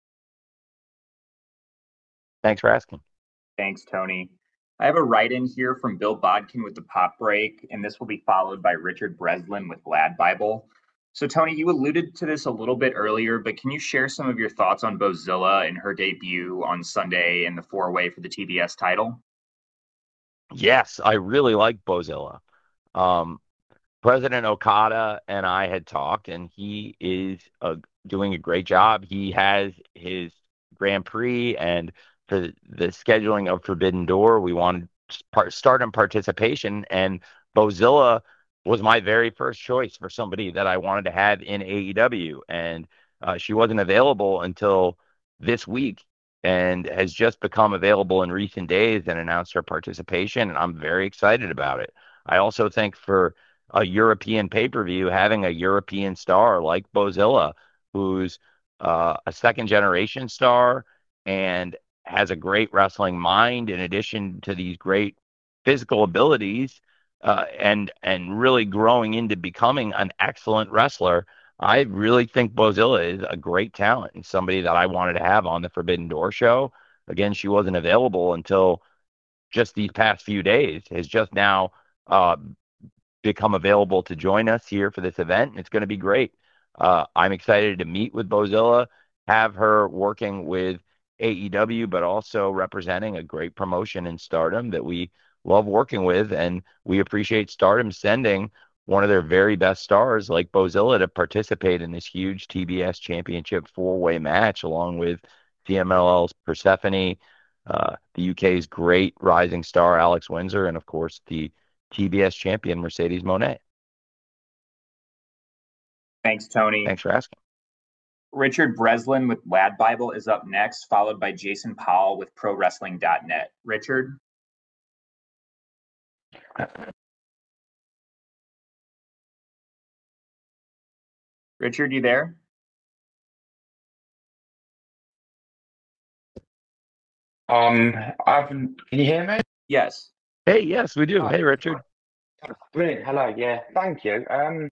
Thanks for asking. Thanks, Tony. I have a write-in here from Bill Bodkin with the Pop Break, and this will be followed by Richard Breslin with Lad Bible. So, Tony, you alluded to this a little bit earlier, but can you share some of your thoughts on Bozilla and her debut on Sunday in the four-way for the T B S title? Yes, I really like Bozilla. Um, President Okada and I had talked, and he is uh, doing a great job. He has his Grand Prix, and for the scheduling of Forbidden Door, we wanted to start in participation, and Bozilla was my very first choice for somebody that I wanted to have in A E W, and uh, she wasn't available until this week and has just become available in recent days and announced her participation, and I'm very excited about it. I also think for a European pay-per-view, having a European star like Bozilla, who's uh, a second-generation star and has a great wrestling mind in addition to these great physical abilities, uh, and and really growing into becoming an excellent wrestler. I really think Bozilla is a great talent and somebody that I wanted to have on the Forbidden Door show. Again, she wasn't available until just these past few days, has just now uh, become available to join us here for this event, and it's going to be great. Uh, I'm excited to meet with Bozilla, have her working with A E W, but also representing a great promotion in Stardom that we love working with, and we appreciate Stardom sending one of their very best stars like Bozilla to participate in this huge T B S Championship four-way match, along with C M L L's Persephone, uh, the U K's great rising star Alex Windsor, and of course the T B S champion Mercedes Moné. Thanks, Tony. Thanks for asking. Richard Breslin with Lad Bible is up next, followed by Jason Powell with Pro Wrestling dot net. Richard? Richard, you there? Um, I've can you hear me? Yes. Hey, yes, we do. Oh, Hey, Richard. brilliant. Hello. Yeah, thank you. Um,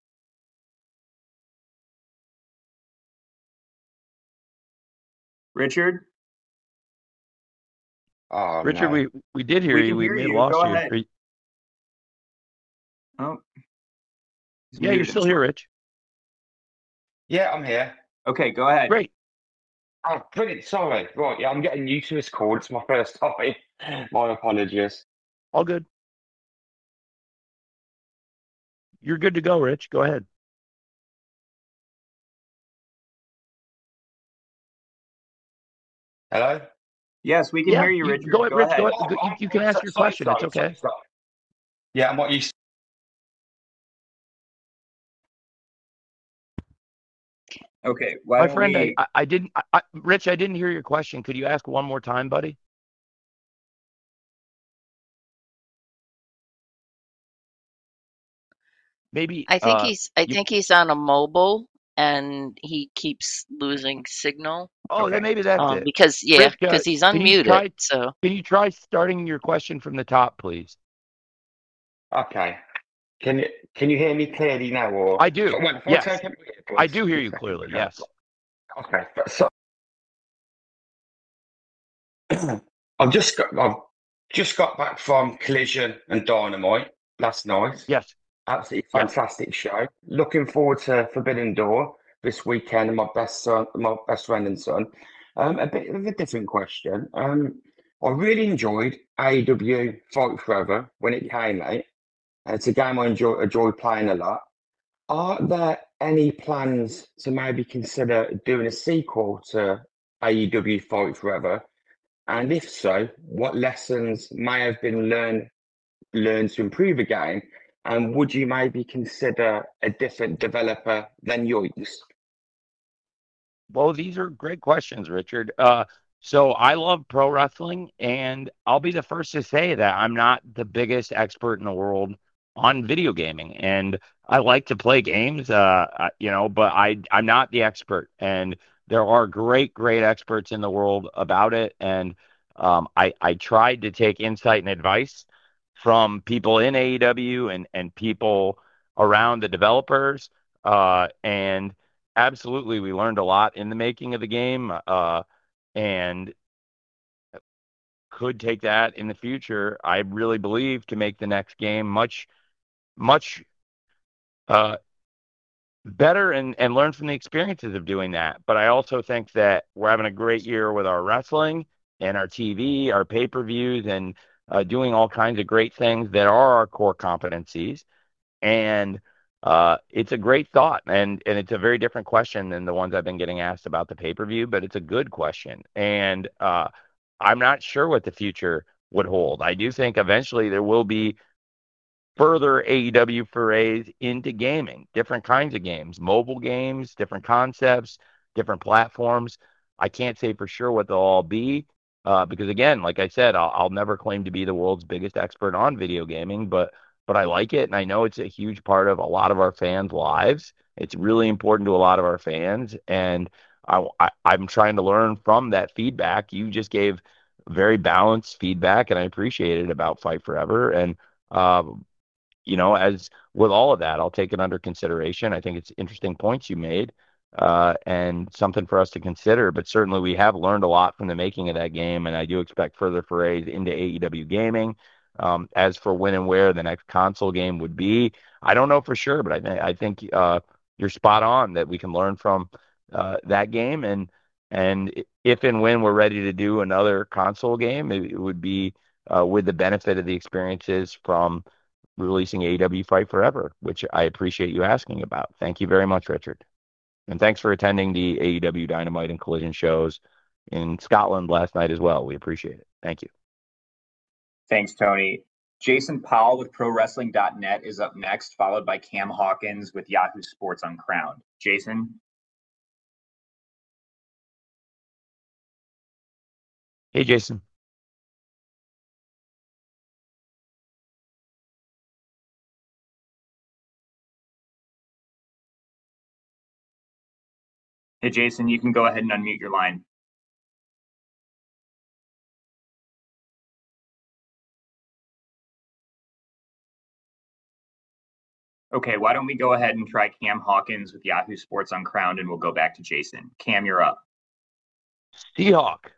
Richard? oh Richard, no. we we did hear We you. can We hear may have you. lost Go you. ahead. Are you- Oh. He's Yeah, you're muted. still here, Rich. Yeah, I'm here. Okay, go ahead. Great. Oh, brilliant. Sorry. Right. Yeah, I'm getting used to this call. It's my first time. My apologies. All good. You're good to go, Rich. Go ahead. Hello? Yes, we can Yeah, hear you, you Richard. go ahead, Go Rich. ahead. Go Oh, ahead. You, I'm, you I'm can ask so- your sorry, question. It's sorry, sorry, okay. sorry. Yeah, I'm what you. Okay, why My don't friend, I, we? I, I didn't, I, I, Rich, I didn't hear your question. Could you ask one more time, buddy? Maybe, I think uh, he's I you, think he's on a mobile and he keeps losing signal. oh, then Okay. maybe that's Um, it. because yeah, Rich, uh, because he's can you unmuted. try, So can you try starting your question from the top, please? Okay. Can you can you hear me clearly now, or I so, do. well, if I Yes, take it, I please, do hear two you seconds. clearly. Okay. Yes. Okay. but So I've just got I've just got back from Collision and Dynamite last night. Yes. Absolutely Yes. fantastic show. Looking forward to Forbidden Door this weekend. My best son, my best friend and son. Um, a bit of a different question. Um, I really enjoyed A E W Fight Forever when it came out. It's a game I enjoy enjoy playing a lot. Are there any plans to maybe consider doing a sequel to A E W Fight Forever? And if so, what lessons may have been learned learned to improve the game? And would you maybe consider a different developer than yours? Well, these are great questions, Richard. Uh, so I love pro wrestling, and I'll be the first to say that I'm not the biggest expert in the world on video gaming, and I like to play games, uh, uh, you know, but I I'm not the expert, and there are great, great experts in the world about it, and um, I I tried to take insight and advice from people in A E W and and people around the developers, uh, and absolutely, we learned a lot in the making of the game, uh, and could take that in the future. I really believe to make the next game much, much uh, better and and learn from the experiences of doing that. But I also think that we're having a great year with our wrestling and our T V, our pay per views, and uh, doing all kinds of great things that are our core competencies. And uh, it's a great thought, and and it's a very different question than the ones I've been getting asked about the pay per view, but it's a good question, and uh, I'm not sure what the future would hold. I do think eventually there will be further A E W forays into gaming, different kinds of games, mobile games, different concepts, different platforms. I can't say for sure what they'll all be. Uh, because again, like I said, I'll, I'll never claim to be the world's biggest expert on video gaming, but but I like it, and I know it's a huge part of a lot of our fans' lives. It's really important to a lot of our fans, and I, I I'm trying to learn from that feedback. You just gave very balanced feedback, and I appreciate it about Fight Forever. And um, you know, as with all of that, I'll take it under consideration. I think it's interesting points you made, uh, and something for us to consider. But certainly, we have learned a lot from the making of that game, and I do expect further forays into A E W gaming. Um, as for when and where the next console game would be, I don't know for sure, but I, th- I think uh, you're spot on that we can learn from uh, that game, and and if and when we're ready to do another console game, it, it would be uh, with the benefit of the experiences from releasing A E W Fight Forever, which I appreciate you asking about. Thank you very much, Richard. And thanks for attending the A E W Dynamite and Collision shows in Scotland last night as well. We appreciate it. Thank you. Thanks, Tony. Jason Powell with Pro Wrestling dot net is up next, followed by Cam Hawkins with Yahoo Sports Uncrowned. Jason? Hey, Jason. Hey, Jason, you can go ahead and unmute your line. Okay, why don't we go ahead and try Cam Hawkins with Yahoo Sports Uncrowned, and we'll go back to Jason. Cam, you're up. Seahawk.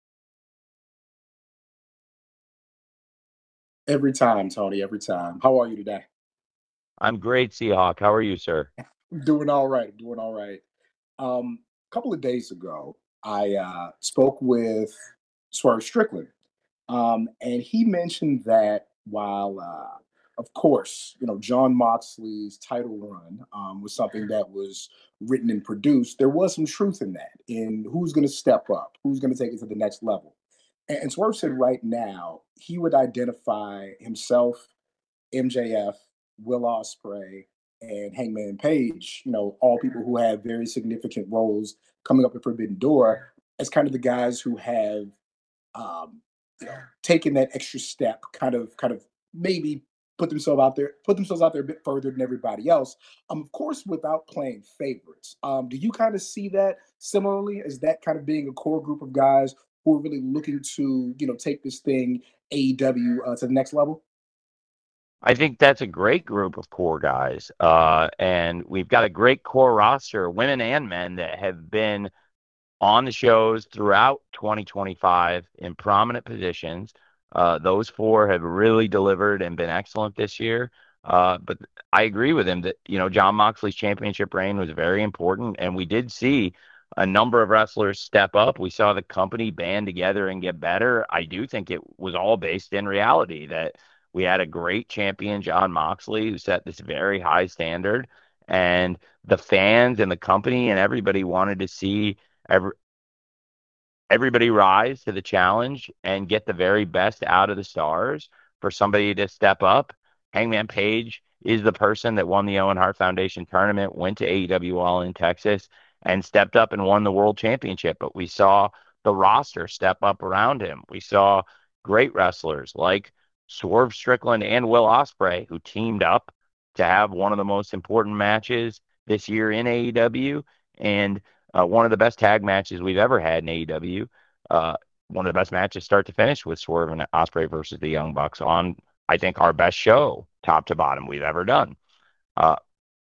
Every time, Tony, every time. How are you today? I'm great, Seahawk. How are you, sir? Doing all right. Doing all right. Um, a couple of days ago, I uh, spoke with Swerve Strickland, um, and he mentioned that while uh, of course, you know, John Moxley's title run um, was something that was written and produced. There was some truth in that, in who's going to step up, who's going to take it to the next level. And, and Swerve said right now he would identify himself, M J F, Will Ospreay, and Hangman Page, you know, all people who have very significant roles coming up at Forbidden Door, as kind of the guys who have um, you know, taken that extra step, kind of, kind of maybe put themselves out there, put themselves out there a bit further than everybody else. Um, of course, without playing favorites. Um, do you kind of see that similarly, as that kind of being a core group of guys who are really looking to, you know, take this thing A E W uh, to the next level? I think that's a great group of core guys. Uh, and we've got a great core roster, women and men, that have been on the shows throughout twenty twenty-five in prominent positions. Uh, those four have really delivered and been excellent this year. Uh, but I agree with him that, you know, John Moxley's championship reign was very important. And we did see a number of wrestlers step up. We saw the company band together and get better. I do think it was all based in reality that we had a great champion, John Moxley, who set this very high standard, and the fans and the company and everybody wanted to see every, everybody rise to the challenge and get the very best out of the stars for somebody to step up. Hangman Page is the person that won the Owen Hart Foundation tournament, went to A E W All in Texas, and stepped up and won the world championship. But we saw the roster step up around him. We saw great wrestlers like Swerve Strickland and Will Ospreay, who teamed up to have one of the most important matches this year in A E W, and uh, one of the best tag matches we've ever had in A E W. Uh, one of the best matches start to finish with Swerve and Ospreay versus the Young Bucks on, I think, our best show, top to bottom, we've ever done. Uh,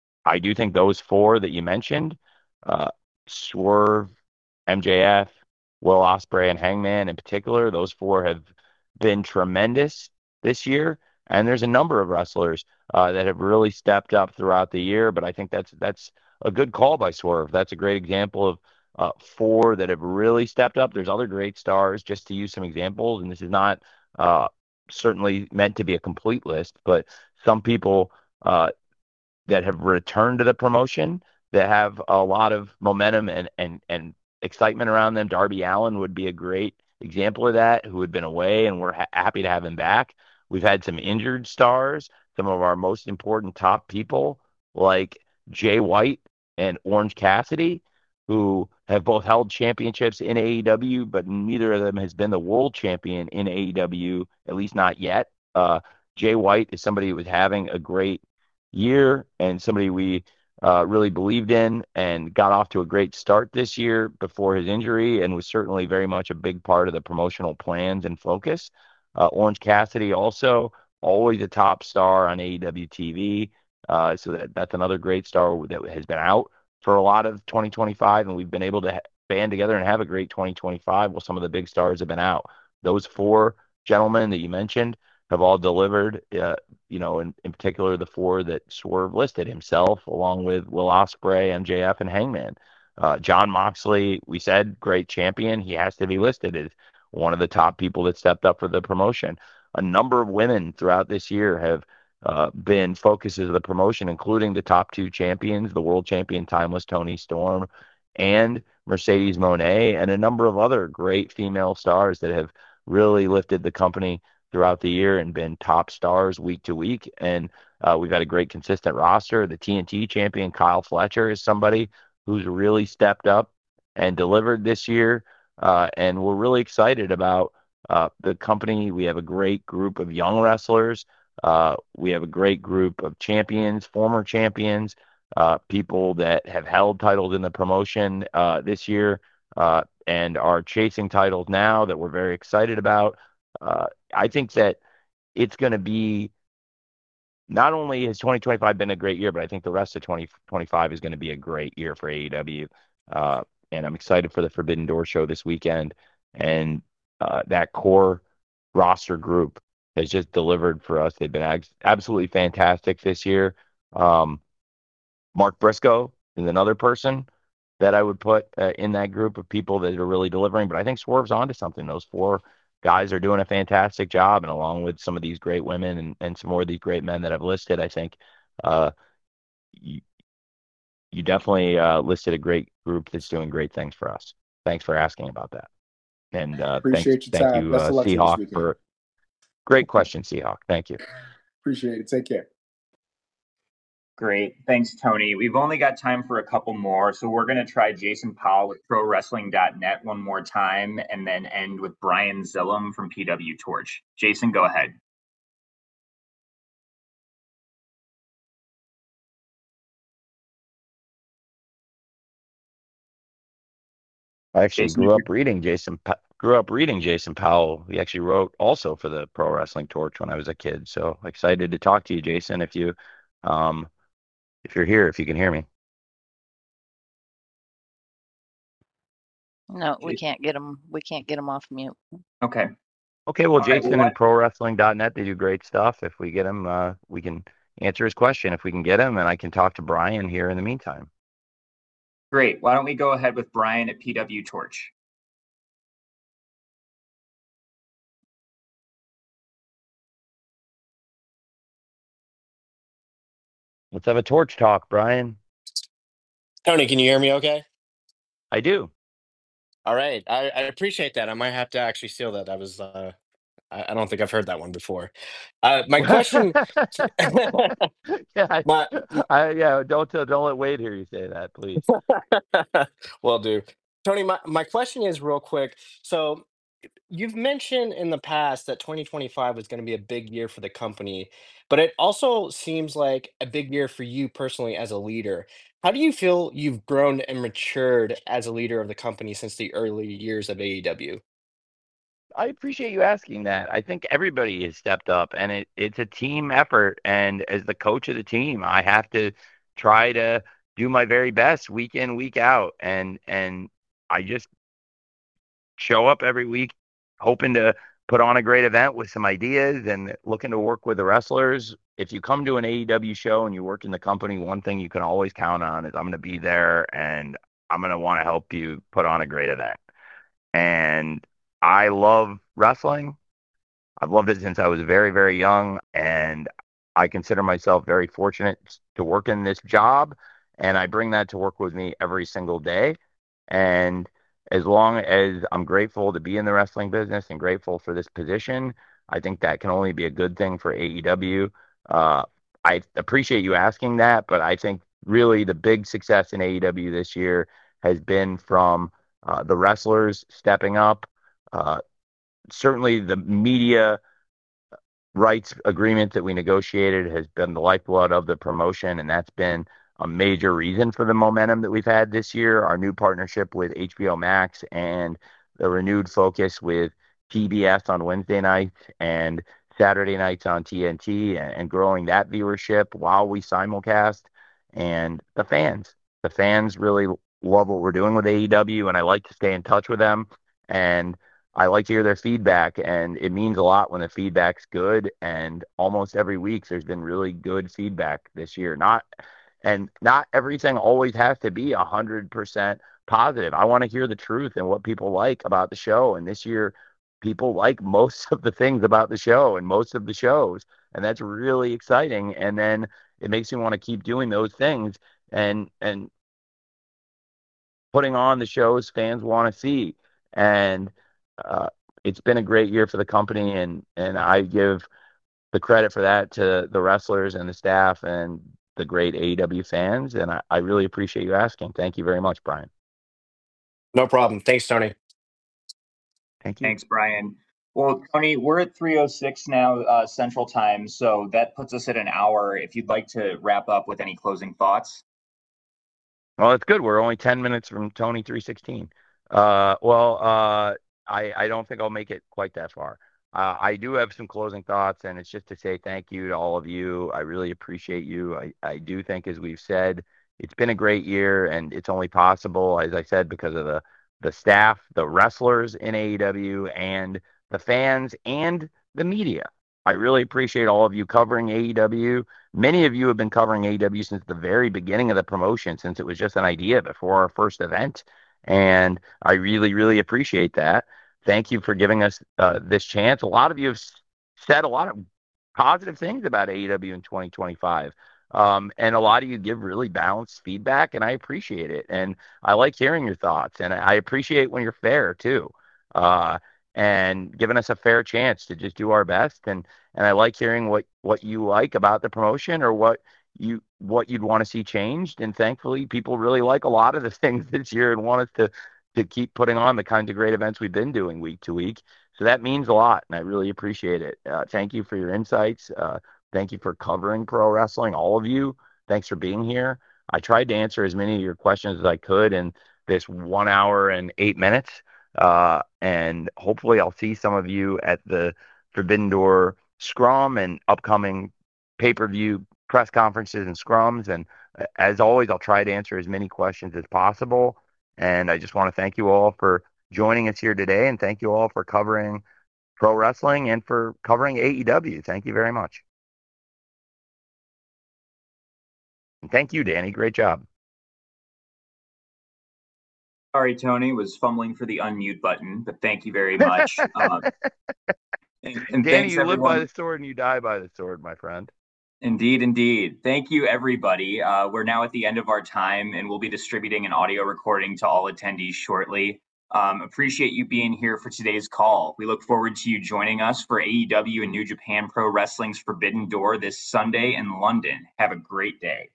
I do think those four that you mentioned, uh, Swerve, M J F, Will Ospreay, and Hangman in particular, those four have been tremendous this year. And there's a number of wrestlers uh, that have really stepped up throughout the year. But I think that's that's a good call by Swerve. That's a great example of uh, four that have really stepped up. There's other great stars, just to use some examples. And this is not uh, certainly meant to be a complete list, but some people uh, that have returned to the promotion that have a lot of momentum and and and excitement around them. Darby Allin would be a great example of that, who had been away, and we're ha- happy to have him back. We've had some injured stars, some of our most important top people like Jay White and Orange Cassidy, who have both held championships in A E W, but neither of them has been the world champion in A E W, at least not yet. Uh, Jay White is somebody who was having a great year and somebody we uh, really believed in and got off to a great start this year before his injury, and was certainly very much a big part of the promotional plans and focus. Uh, Orange Cassidy also always a top star on A E W T V. Uh, so that, that's another great star that has been out for a lot of twenty twenty-five, and we've been able to ha- band together and have a great twenty twenty-five while some of the big stars have been out. Those four gentlemen that you mentioned have all delivered, uh, you know, in, in particular the four that Swerve listed himself, along with Will Ospreay, M J F, and Hangman. Uh, John Moxley, we said, great champion. He has to be listed as one of the top people that stepped up for the promotion. A number of women throughout this year have uh, been focuses of the promotion, including the top two champions, the world champion Timeless Toni Storm and Mercedes Moné, and a number of other great female stars that have really lifted the company throughout the year and been top stars week to week. And uh, we've had a great consistent roster. The T N T champion Kyle Fletcher is somebody who's really stepped up and delivered this year. Uh, and we're really excited about uh, the company. We have a great group of young wrestlers. Uh, we have a great group of champions, former champions, uh, people that have held titles in the promotion uh, this year uh, and are chasing titles now that we're very excited about. Uh, I think that it's going to be, not only has twenty twenty-five been a great year, but I think the rest of twenty twenty-five is going to be a great year for A E W. Uh, and I'm excited for the Forbidden Door show this weekend. And uh, that core roster group has just delivered for us. They've been ag- absolutely fantastic this year. Um, Mark Briscoe is another person that I would put uh, in that group of people that are really delivering. But I think Swerve's onto something. Those four guys are doing a fantastic job. And along with some of these great women and, and some more of these great men that I've listed, I think uh, you, you definitely uh, listed a great group that's doing great things for us. Thanks for asking about that. And uh, thanks, Appreciate your thank time. you, Best uh, of luck to you this Seahawk, weekend. for great question, Seahawk. Thank you. Appreciate it. Take care. Great. Thanks, Tony. We've only got time for a couple more, so we're going to try Jason Powell with pro wrestling dot net one more time and then end with Brian Zillum from P W Torch. Jason, go ahead. I actually Jason, grew if up reading Jason Pa- grew up reading Jason Powell. He actually wrote also for the Pro Wrestling Torch when I was a kid. So excited to talk to you, Jason. If you, um, if you're here, if you can hear me. No, we can't get him. We can't get him off mute. Okay. Okay, well, All right, Jason well, and pro wrestling dot net, they do great stuff. If we get him, uh, we can answer his question. If we can get him, and I can talk to Brian here in the meantime. Great. Why don't we go ahead with Brian at P W Torch? Let's have a torch talk, Brian. Tony, can you hear me okay? I do. All right. I, I appreciate that. I might have to actually steal that. I was uh I, I don't think I've heard that one before. Uh my question yeah, I, my I, yeah, don't tell, don't let Wade hear you say that, please. Will do. Tony, my, my question is real quick. So you've mentioned in the past that twenty twenty-five was going to be a big year for the company, but it also seems like a big year for you personally as a leader. How do you feel you've grown and matured as a leader of the company since the early years of A E W? I appreciate you asking that. I think everybody has stepped up, and it, it's a team effort. And as the coach of the team, I have to try to do my very best week in, week out. And and I just show up every week hoping to put on a great event with some ideas and looking to work with the wrestlers. If you come to an A E W show and you work in the company, one thing you can always count on is I'm going to be there and I'm going to want to help you put on a great event. And I love wrestling. I've loved it since I was very, very young, and I consider myself very fortunate to work in this job, and I bring that to work with me every single day. And as long as I'm grateful to be in the wrestling business and grateful for this position, I think that can only be a good thing for A E W. Uh, I appreciate you asking that, but I think really the big success in A E W this year has been from uh, the wrestlers stepping up. Uh, certainly the media rights agreement that we negotiated has been the lifeblood of the promotion, and that's been a major reason for the momentum that we've had this year. Our new partnership with H B O Max and the renewed focus with P B S on Wednesday nights and Saturday nights on T N T, and, and growing that viewership while we simulcast. And the fans, the fans really love what we're doing with A E W, and I like to stay in touch with them. And I like to hear their feedback, and it means a lot when the feedback's good. And almost every week there's been really good feedback this year. Not and not everything always has to be a hundred percent positive. I want to hear the truth and what people like about the show. And this year, people like most of the things about the show and most of the shows, and that's really exciting. And then it makes me want to keep doing those things and and putting on the shows fans want to see. And Uh, it's been a great year for the company, and and I give the credit for that to the wrestlers and the staff and the great A E W fans, and I, I really appreciate you asking. Thank you very much, Brian. No problem. Thanks, Tony. Thank you. Thanks, Brian. Well, Tony, we're at three oh six now uh, Central Time, so that puts us at an hour. If you'd like to wrap up with any closing thoughts. Well, it's good. We're only ten minutes from Tony three sixteen. Uh, well, uh, I, I don't think I'll make it quite that far. Uh, I do have some closing thoughts, and it's just to say thank you to all of you. I really appreciate you. I, I do think, as we've said, it's been a great year, and it's only possible, as I said, because of the, the staff, the wrestlers in A E W, and the fans, and the media. I really appreciate all of you covering A E W. Many of you have been covering A E W since the very beginning of the promotion, since it was just an idea before our first event. And I really, really appreciate that. thank you for giving us uh, this chance. A lot of you have said a lot of positive things about A E W in twenty twenty-five. Um, and a lot of you give really balanced feedback, and I appreciate it. And I like hearing your thoughts, and I appreciate when you're fair too, uh, and giving us a fair chance to just do our best. And and I like hearing what what you like about the promotion, or what you what you'd want to see changed. And thankfully, people really like a lot of the things this year and want us to to keep putting on the kinds of great events we've been doing week to week. So that means a lot, and I really appreciate it. Uh, thank you for your insights. Uh, Thank you for covering pro wrestling, all of you. Thanks for being here. I tried to answer as many of your questions as I could in this one hour and eight minutes. Uh, and hopefully I'll see some of you at the Forbidden Door Scrum and upcoming pay-per-view press conferences and scrums. And as always, I'll try to answer as many questions as possible. And I just want to thank you all for joining us here today. And thank you all for covering pro wrestling and for covering A E W. Thank you very much. And thank you, Danny. Great job. Sorry, Tony, was fumbling for the unmute button, but thank you very much. um, and, and Danny, thanks, you everyone. live by the sword and you die by the sword, my friend. Indeed, indeed. Thank you, everybody. Uh, we're now at the end of our time, and we'll be distributing an audio recording to all attendees shortly. Um, appreciate you being here for today's call. We look forward to you joining us for A E W and New Japan Pro Wrestling's Forbidden Door this Sunday in London. Have a great day.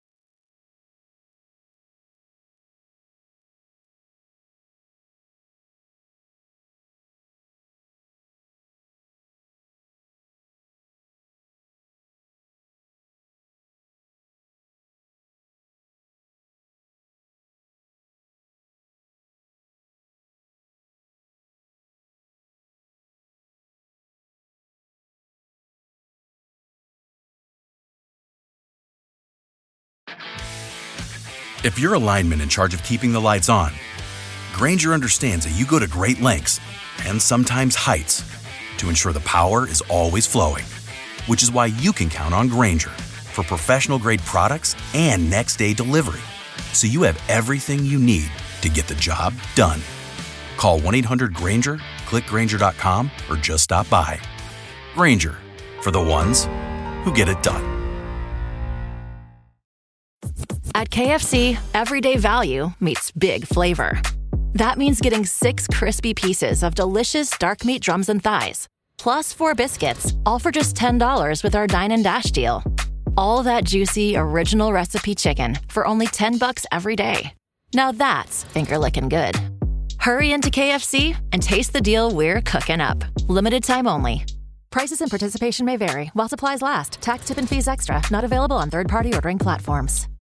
If you're a lineman in charge of keeping the lights on, Grainger understands that you go to great lengths and sometimes heights to ensure the power is always flowing, which is why you can count on Grainger for professional-grade products and next-day delivery, so you have everything you need to get the job done. Call one eight hundred Grainger, click Grainger dot com, or just stop by. Grainger, for the ones who get it done. At K F C, everyday value meets big flavor. That means getting six crispy pieces of delicious dark meat drums and thighs, plus four biscuits, all for just ten dollars with our Dine and Dash deal. All that juicy, original recipe chicken for only ten bucks every day. Now that's finger-licking good. Hurry into K F C and taste the deal we're cooking up. Limited time only. Prices and participation may vary while supplies last. Tax, tip, and fees extra. Not available on third-party ordering platforms.